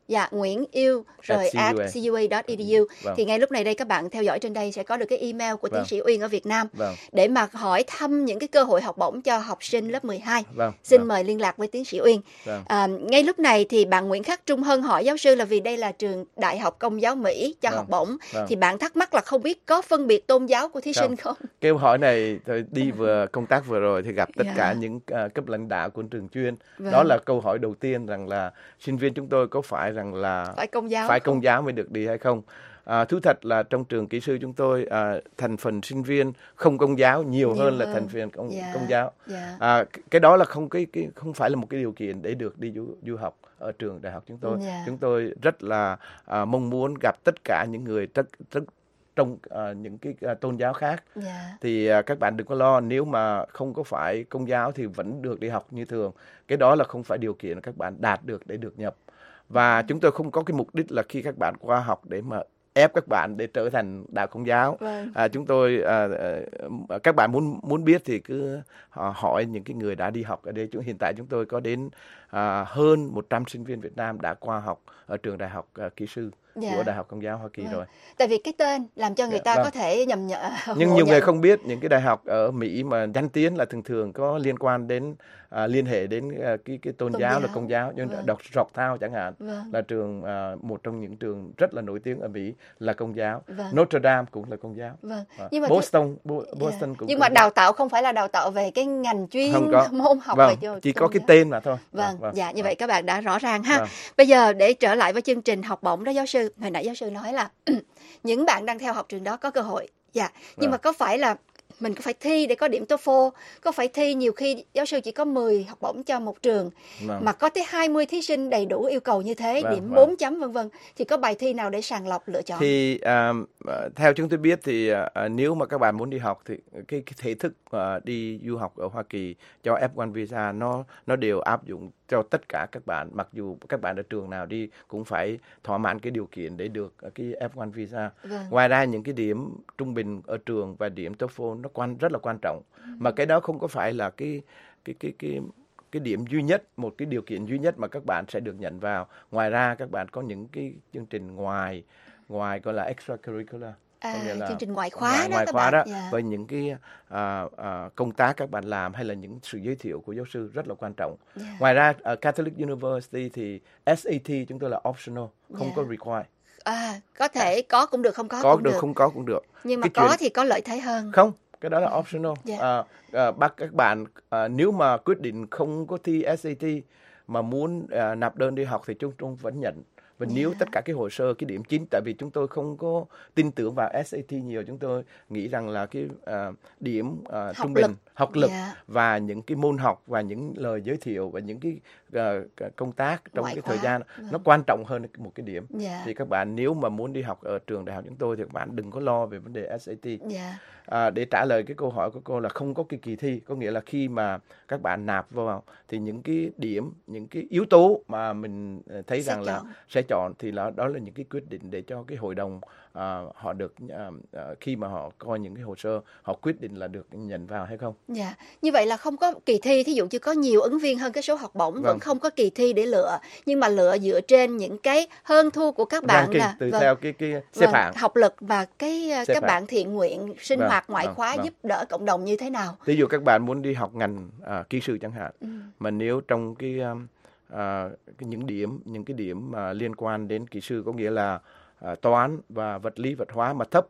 Dạ, Nguyễn Yêu rồi At at xê u a chấm e d u. Vâng. Thì ngay lúc này đây các bạn theo dõi trên đây sẽ có được cái email của Vâng. tiến sĩ Uyên ở Việt Nam Vâng. để mà hỏi thăm những cái cơ hội học bổng cho học sinh lớp mười hai. Vâng. Xin Vâng. mời liên lạc với tiến sĩ Uyên. Vâng. À, ngay lúc này thì bạn Nguyễn Khắc Trung Hân hỏi giáo sư là vì đây là trường Đại học Công giáo Mỹ cho Vâng. học bổng, Vâng. thì bạn thắc mắc là không biết có phân biệt tôn giáo của thí Không. sinh không? Câu hỏi này tôi đi vừa công tác vừa rồi thì gặp tất Dạ. cả những uh, cấp lãnh đạo của trường chuyên. Vâng. Đó là câu hỏi đầu tiên rằng là sinh viên chúng tôi có phải rằng là Phải công giáo phải không? công giáo mới được đi hay không? À, thú thật là trong trường kỹ sư chúng tôi à, thành phần sinh viên không công giáo nhiều, Nhiều hơn là hơn. thành viên công, Dạ. công giáo. Dạ. À, cái đó là không cái, cái không phải là một cái điều kiện để được đi du, du học ở trường đại học chúng tôi. Dạ. Chúng tôi rất là à, mong muốn gặp tất cả những người rất, rất trong à, những cái à, tôn giáo khác. Dạ. Thì à, các bạn đừng có lo, nếu mà không có phải công giáo thì vẫn được đi học như thường. Cái đó là không phải điều kiện các bạn đạt được để được nhập. Và chúng tôi không có cái mục đích là khi các bạn qua học để mà ép các bạn để trở thành đạo công giáo. Vâng. À, chúng tôi à, à, các bạn muốn muốn biết thì cứ à, hỏi những cái người đã đi học ở đây. Chúng hiện tại chúng tôi có đến à, hơn một trăm sinh viên Việt Nam đã qua học ở trường đại học à, kỹ sư Dạ. của Đại học Công giáo Hoa Kỳ Vâng. rồi. Tại vì cái tên làm cho người Dạ, ta vâng. có thể nhầm nhở. Nhưng ngộ nhiều người nhận. không biết những cái đại học ở Mỹ mà danh tiếng là thường thường có liên quan đến à, liên hệ đến à, cái cái tôn, Tôn giáo, giáo. là công giáo. Như Vâng. đọc Georgetown chẳng hạn, Vâng. là trường à, một trong những trường rất là nổi tiếng ở Mỹ là công giáo. Vâng. Notre Dame cũng là công giáo. Vâng. À, Nhưng mà Boston Bo- Dạ. Boston cũng Nhưng công mà giáo. đào tạo không phải là đào tạo về cái ngành chuyên Không có. môn học Vâng, về cho chỉ có tôn cái giáo. tên mà thôi. Vâng, Vâng, dạ như vâng. vậy các bạn đã rõ ràng ha. Vâng. Bây giờ để trở lại với chương trình học bổng đó giáo sư, hồi nãy giáo sư nói là những bạn đang theo học trường đó có cơ hội. Dạ, nhưng Vâng. mà có phải là mình có phải thi để có điểm TOEFL, có phải thi nhiều khi giáo sư chỉ có mười học bổng cho một trường Vâng. mà có tới hai mươi thí sinh đầy đủ yêu cầu như thế, Vâng, điểm vâng. bốn chấm vân vân, thì có bài thi nào để sàng lọc lựa chọn? Thì à, theo chúng tôi biết thì à, nếu mà các bạn muốn đi học thì cái, cái thể thức à, đi du học ở Hoa Kỳ cho ép một visa nó nó đều áp dụng cho tất cả các bạn, mặc dù các bạn ở trường nào đi cũng phải thỏa mãn cái điều kiện để được cái ép một visa. Vâng. Ngoài ra những cái điểm trung bình ở trường và điểm TOEFL nó quan rất là quan trọng, mà cái đó không có phải là cái cái cái cái cái điểm duy nhất, một cái điều kiện duy nhất mà các bạn sẽ được nhận vào. Ngoài ra các bạn có những cái chương trình ngoài ngoài gọi là extracurricular, À, có nghĩa là chương trình ngoại khóa ngoài, đó ngoài các khóa bạn. đó, Dạ. với những cái à, à, công tác các bạn làm hay là những sự giới thiệu của giáo sư rất là quan trọng. Dạ. Ngoài ra ở Catholic University thì ét a tê chúng tôi là optional, không Dạ. có require. À, có thể có cũng được, không có, Có cũng được được. không có cũng được. Nhưng mà Cái có chuyện- thì có lợi thế hơn. Không, cái đó là optional. Dạ. À, à, bắt các bạn à, nếu mà quyết định không có thi ét a tê mà muốn à, nạp đơn đi học thì chúng tôi vẫn nhận. Và Dạ. nếu tất cả cái hồ sơ, cái điểm chính, tại vì chúng tôi không có tin tưởng vào ét a tê nhiều, chúng tôi nghĩ rằng là cái à, điểm à, Học trung bình, lực. học lực Dạ. và những cái môn học và những lời giới thiệu và những cái à, cái công tác trong Ngoại cái khóa. thời gian Vâng. nó quan trọng hơn một cái điểm. Dạ. Thì các bạn nếu mà muốn đi học ở trường đại học chúng tôi thì các bạn đừng có lo về vấn đề ét a tê. Dạ. À, để trả lời cái câu hỏi của cô là không có cái kỳ thi, có nghĩa là khi mà các bạn nạp vào thì những cái điểm, những cái yếu tố mà mình ờ, thấy Sẽ rằng là chọn. sẽ chọn thì là đó là những cái quyết định để cho cái hội đồng à, họ được à, à, khi mà họ coi những cái hồ sơ họ quyết định là được nhận vào hay không. Dạ, như vậy là không có kỳ thi, thí dụ như có nhiều ứng viên hơn cái số học bổng, vẫn Vâng. không có kỳ thi để lựa, nhưng mà lựa dựa trên những cái hơn thua của các bạn Ranking là từ vâng, theo cái cái xếp vâng, hạng. học lực và cái uh, Xếp các hạng. bạn thiện nguyện sinh Vâng, hoạt ngoại vâng, khóa vâng. giúp đỡ cộng đồng như thế nào. Ví dụ các bạn muốn đi học ngành à, kỹ sư chẳng hạn, Ừ. mà nếu trong cái, um, à, cái những điểm những cái điểm mà liên quan đến kỹ sư có nghĩa là à, toán và vật lý vật hóa mà thấp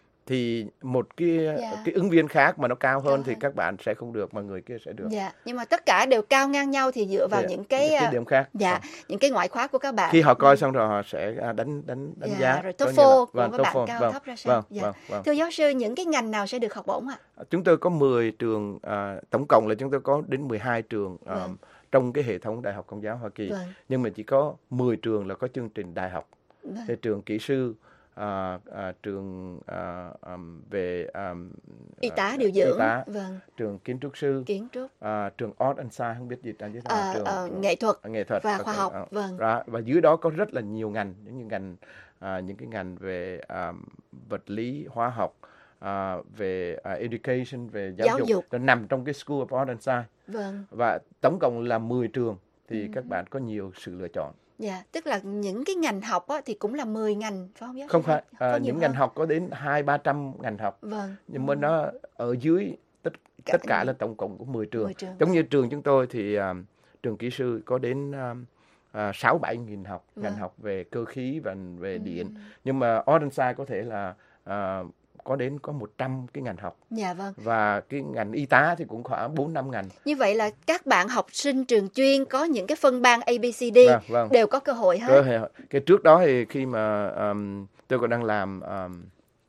thì một cái Dạ. cái ứng viên khác mà nó cao hơn Cao thì hơn. các bạn sẽ không được mà người kia sẽ được. Dạ, nhưng mà tất cả đều cao ngang nhau thì dựa vào Thì những cái, những cái uh, điểm khác. dạ, Vâng. những cái ngoại khóa của các bạn. Khi họ coi xong rồi họ sẽ à, đánh đánh đánh Dạ, giá. rồi Có nghĩa TOEFL là- của vâng, các bạn TOEFL, cao vâng, thấp ra sao? Vâng, Dạ. vâng, vâng. Thưa giáo sư, những cái ngành nào sẽ được học bổng ạ? Chúng tôi có mười trường, à, tổng cộng là chúng tôi có đến mười hai trường à, Vâng. trong cái hệ thống Đại học Công giáo Hoa Kỳ. Vâng. Nhưng mà chỉ có mười trường là có chương trình đại học. Vâng. Thì trường kỹ sư, à, à, trường à, um, về um, Y tá à, điều dưỡng. y tá, Vâng. trường kiến trúc sư, Kiến trúc. à, trường Art and Science, không biết gì ta chứ Ờ, trường, ờ, trường nghệ thuật à, nghệ thuật và ok, khoa học. à, Vâng. ra- và dưới đó có rất là nhiều ngành, những như ngành à, những cái ngành về à, vật lý, hóa học, à, về à, education, về giáo, Giáo dục, dục. nó nằm trong cái School of Art and Science. Vâng. Và tổng cộng là mười trường thì Ừ. các bạn có nhiều sự lựa chọn. Dạ, tức là những cái ngành học á, thì cũng là mười ngành phải không giáo sư? Không phải, Có à, nhiều những hơn. ngành học có đến hai ba trăm ngành học, Vâng. nhưng mà nó ở dưới tất Cả tất cả những- là tổng cộng có mười trường. mười trường. Giống như trường chúng tôi thì à, trường kỹ sư có đến à, à, sáu bảy nghìn học, ngành Vâng. học về cơ khí và về điện. Ừ. Nhưng mà Oceanside có thể là à, có đến có một trăm cái ngành học, Dạ vâng. và cái ngành y tá thì cũng khoảng bốn năm ngành. Như vậy là các bạn học sinh trường chuyên có những cái phân ban A B C D Vâng, vâng. đều có cơ hội hết. Cơ hệ, cái trước đó thì khi mà um, tôi còn đang làm um,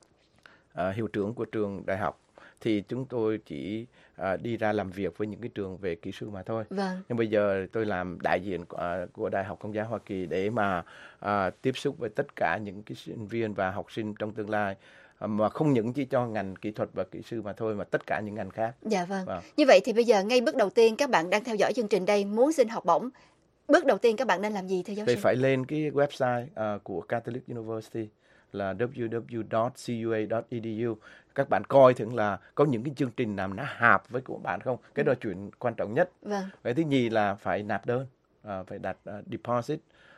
uh, hiệu trưởng của trường đại học, thì chúng tôi chỉ uh, đi ra làm việc với những cái trường về kỹ sư mà thôi. Vâng. Nhưng bây giờ tôi làm đại diện của, uh, của Đại học Công giáo Hoa Kỳ để mà uh, tiếp xúc với tất cả những cái sinh viên và học sinh trong tương lai, uh, mà không những chỉ cho ngành kỹ thuật và kỹ sư mà thôi, mà tất cả những ngành khác. Dạ vâng. Vâng. Như vậy thì bây giờ ngay bước đầu tiên các bạn đang theo dõi chương trình đây muốn xin học bổng. Bước đầu tiên các bạn nên làm gì thưa giáo Thì sư? phải lên cái website uh, của Catholic University là w w w chấm c u a chấm e d u. Các bạn coi thử là có những cái chương trình nào nó hợp với của bạn không. Cái đó là chuyện quan trọng nhất. Vâng. Cái thứ nhì là phải nạp đơn, uh, phải đặt uh, deposit.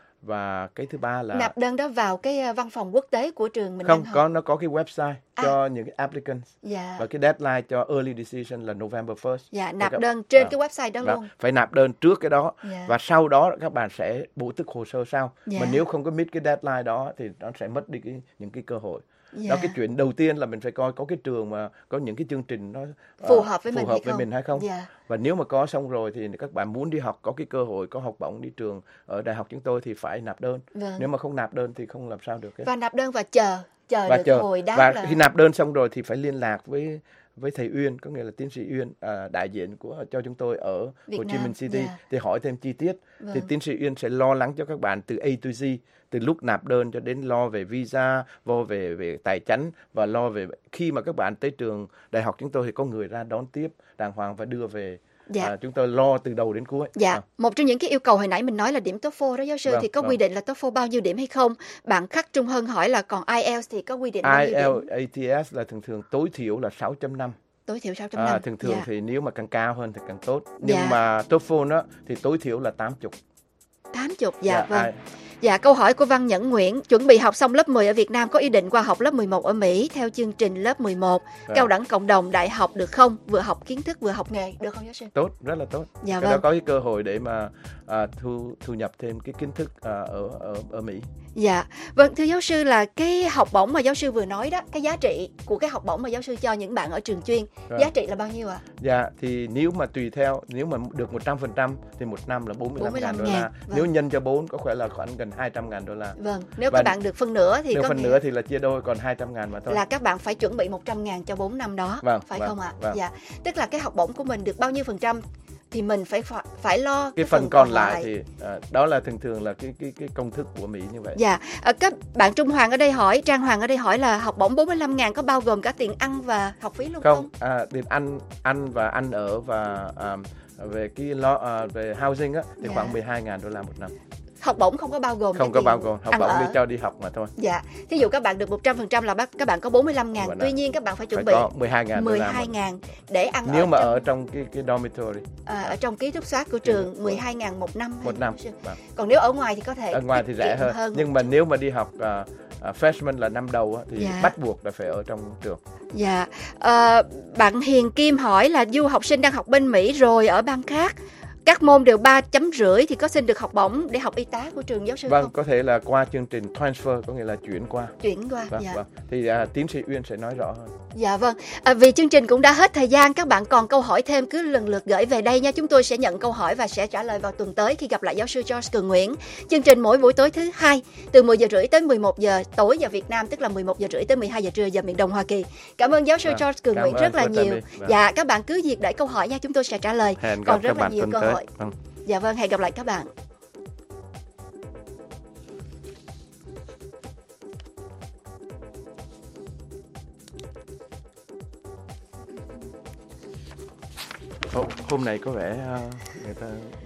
Và cái thứ ba là Nạp đơn đó vào cái uh, văn phòng quốc tế của trường mình không đang có, học. nó có cái website À. cho những cái applicants. Dạ. Và cái deadline cho early decision là November first. Dạ, Và nạp các- đơn trên à, cái website đó và luôn. phải nạp đơn trước cái đó. Dạ. Và sau đó các bạn sẽ bổ túc hồ sơ sau. Dạ. Mà nếu không có meet cái deadline đó thì nó sẽ mất đi cái, những cái cơ hội. Dạ. Đó, cái chuyện đầu tiên là mình phải coi có cái trường mà có những cái chương trình nó Phù ờ, hợp với phù mình hợp hay với không? mình hay không. Dạ. Và nếu mà có xong rồi thì các bạn muốn đi học, có cái cơ hội có học bổng đi trường ở đại học chúng tôi thì phải nạp đơn. Vâng. Nếu mà không nạp đơn thì không làm sao được hết. Và nạp đơn và chờ chờ Và được chờ hồi đáp và là khi nạp đơn xong rồi thì phải liên lạc với với thầy Uyên, có nghĩa là tiến sĩ Uyên, à, đại diện của cho chúng tôi ở Việt Hồ Chí Nam, Minh City, dạ. thì hỏi thêm chi tiết. Vâng. Thì tiến sĩ Uyên sẽ lo lắng cho các bạn từ A to Z, từ lúc nạp đơn cho đến lo về visa, lo về về tài chính, và lo về khi mà các bạn tới trường đại học chúng tôi thì có người ra đón tiếp đàng hoàng và đưa về. Dạ. À, chúng tôi lo từ đầu đến cuối. Dạ, À. một trong những cái yêu cầu hồi nãy mình nói là điểm TOEFL đó giáo sư, Vâng, thì có vâng. quy định là TOEFL bao nhiêu điểm hay không? Bạn Khắc Trung Hân hỏi là còn ai eo thì có quy định bao I nhiêu điểm? E L T S là thường thường tối thiểu là sáu chấm năm. Tối thiểu sáu chấm À, năm. thường thường Dạ. thì nếu mà càng cao hơn thì càng tốt. Nhưng Dạ. mà TOEFL đó thì tối thiểu là tám mươi. tám mươi, dạ, Dạ, vâng. ai- Dạ, câu hỏi của Văn Nhẫn Nguyễn, chuẩn bị học xong lớp mười ở Việt Nam có ý định qua học lớp mười một ở Mỹ theo chương trình lớp mười một, Dạ. cao đẳng cộng đồng đại học được không? Vừa học kiến thức vừa học nghề, được không giáo sư? Tốt, rất là tốt. Dạ, Cái đó vâng. có cái cơ hội để mà à, thu thu nhập thêm cái kiến thức à, ở ở ở Mỹ. Dạ, vâng, thưa giáo sư là cái học bổng mà giáo sư vừa nói đó, cái giá trị của cái học bổng mà giáo sư cho những bạn ở trường chuyên, Vâng. giá trị là bao nhiêu ạ? Dạ, thì nếu mà tùy theo, nếu mà được một trăm phần trăm thì một năm là bốn mươi lăm ngàn đô la. ngàn, vâng. Nếu nhân cho bốn có phải là khoảng gần hai trăm ngàn đô la. Vâng, nếu Và các bạn được phân nửa thì Nếu có phần nghĩa nữa thì là chia đôi còn hai trăm ngàn mà thôi. là các bạn phải chuẩn bị một trăm ngàn cho bốn năm đó, Vâng, phải vâng, không ạ? vâng. Dạ, tức là cái học bổng của mình được bao nhiêu phần trăm thì mình phải phải, phải lo Cái phần còn lại thì à, đó là thường thường là cái cái cái công thức của Mỹ như vậy. Dạ, à, các bạn Trung Hoàng ở đây hỏi, Trang Hoàng ở đây hỏi là học bổng bốn mươi lăm ngàn có bao gồm cả tiền ăn và học phí luôn không? Không, à, tiền ăn ăn và ăn ở và à, về cái lo à, về housing á thì Dạ. khoảng mười hai ngàn đô la một năm. Học bổng không có bao gồm Không cái có tiền bao gồm, học ăn bổng ở. đi cho đi học mà thôi. Dạ, thí dụ các bạn được một trăm phần trăm là bác- các bạn có bốn mươi lăm ngàn, Vậy tuy đó. nhiên các bạn phải chuẩn Phải bị có mười hai ngàn đô mười la hai một- ngàn để ăn Nếu ở mà trong, ở trong cái cái dormitory à, ở trong ký túc xá của trường mười hai ngàn một năm. một năm. hay- Vâng. Còn nếu ở ngoài thì có thể Ở ngoài tiết thì rẻ kiệm hơn. một Nhưng mà nếu mà đi học à, à, freshman là năm đầu á, thì Dạ. bắt buộc là phải ở trong trường. Dạ, Ờ, bạn Hiền Kim hỏi là du học sinh đang học bên Mỹ rồi ở bang khác, các môn đều ba chấm rưỡi thì có xin được học bổng để học y tá của trường giáo sư Vâng, không? có thể là qua chương trình transfer, có nghĩa là chuyển qua. Chuyển qua. Vâng, Dạ. vâng. Thì à, tiến sĩ Uyên sẽ nói rõ hơn. Dạ vâng, à, vì chương trình cũng đã hết thời gian, các bạn còn câu hỏi thêm cứ lần lượt gửi về đây nha. Chúng tôi sẽ nhận câu hỏi và sẽ trả lời vào tuần tới khi gặp lại giáo sư George Cường Nguyễn. Chương trình mỗi buổi tối thứ hai từ mười giờ rưỡi tới mười một giờ tối giờ Việt Nam, tức là mười một giờ rưỡi tới mười hai giờ trưa giờ miền Đông Hoa Kỳ. Cảm ơn giáo sư Vâng, George Cường cảm Nguyễn ơn rất là cô nhiều. Tammy. Vâng. Dạ, các bạn cứ việc để câu hỏi nha, chúng tôi sẽ trả lời. Hẹn Còn gặp rất các là bạn nhiều tuần câu tới. hỏi. Vâng. Dạ vâng, hẹn gặp lại các bạn. Hôm, hôm nay có vẻ à, người ta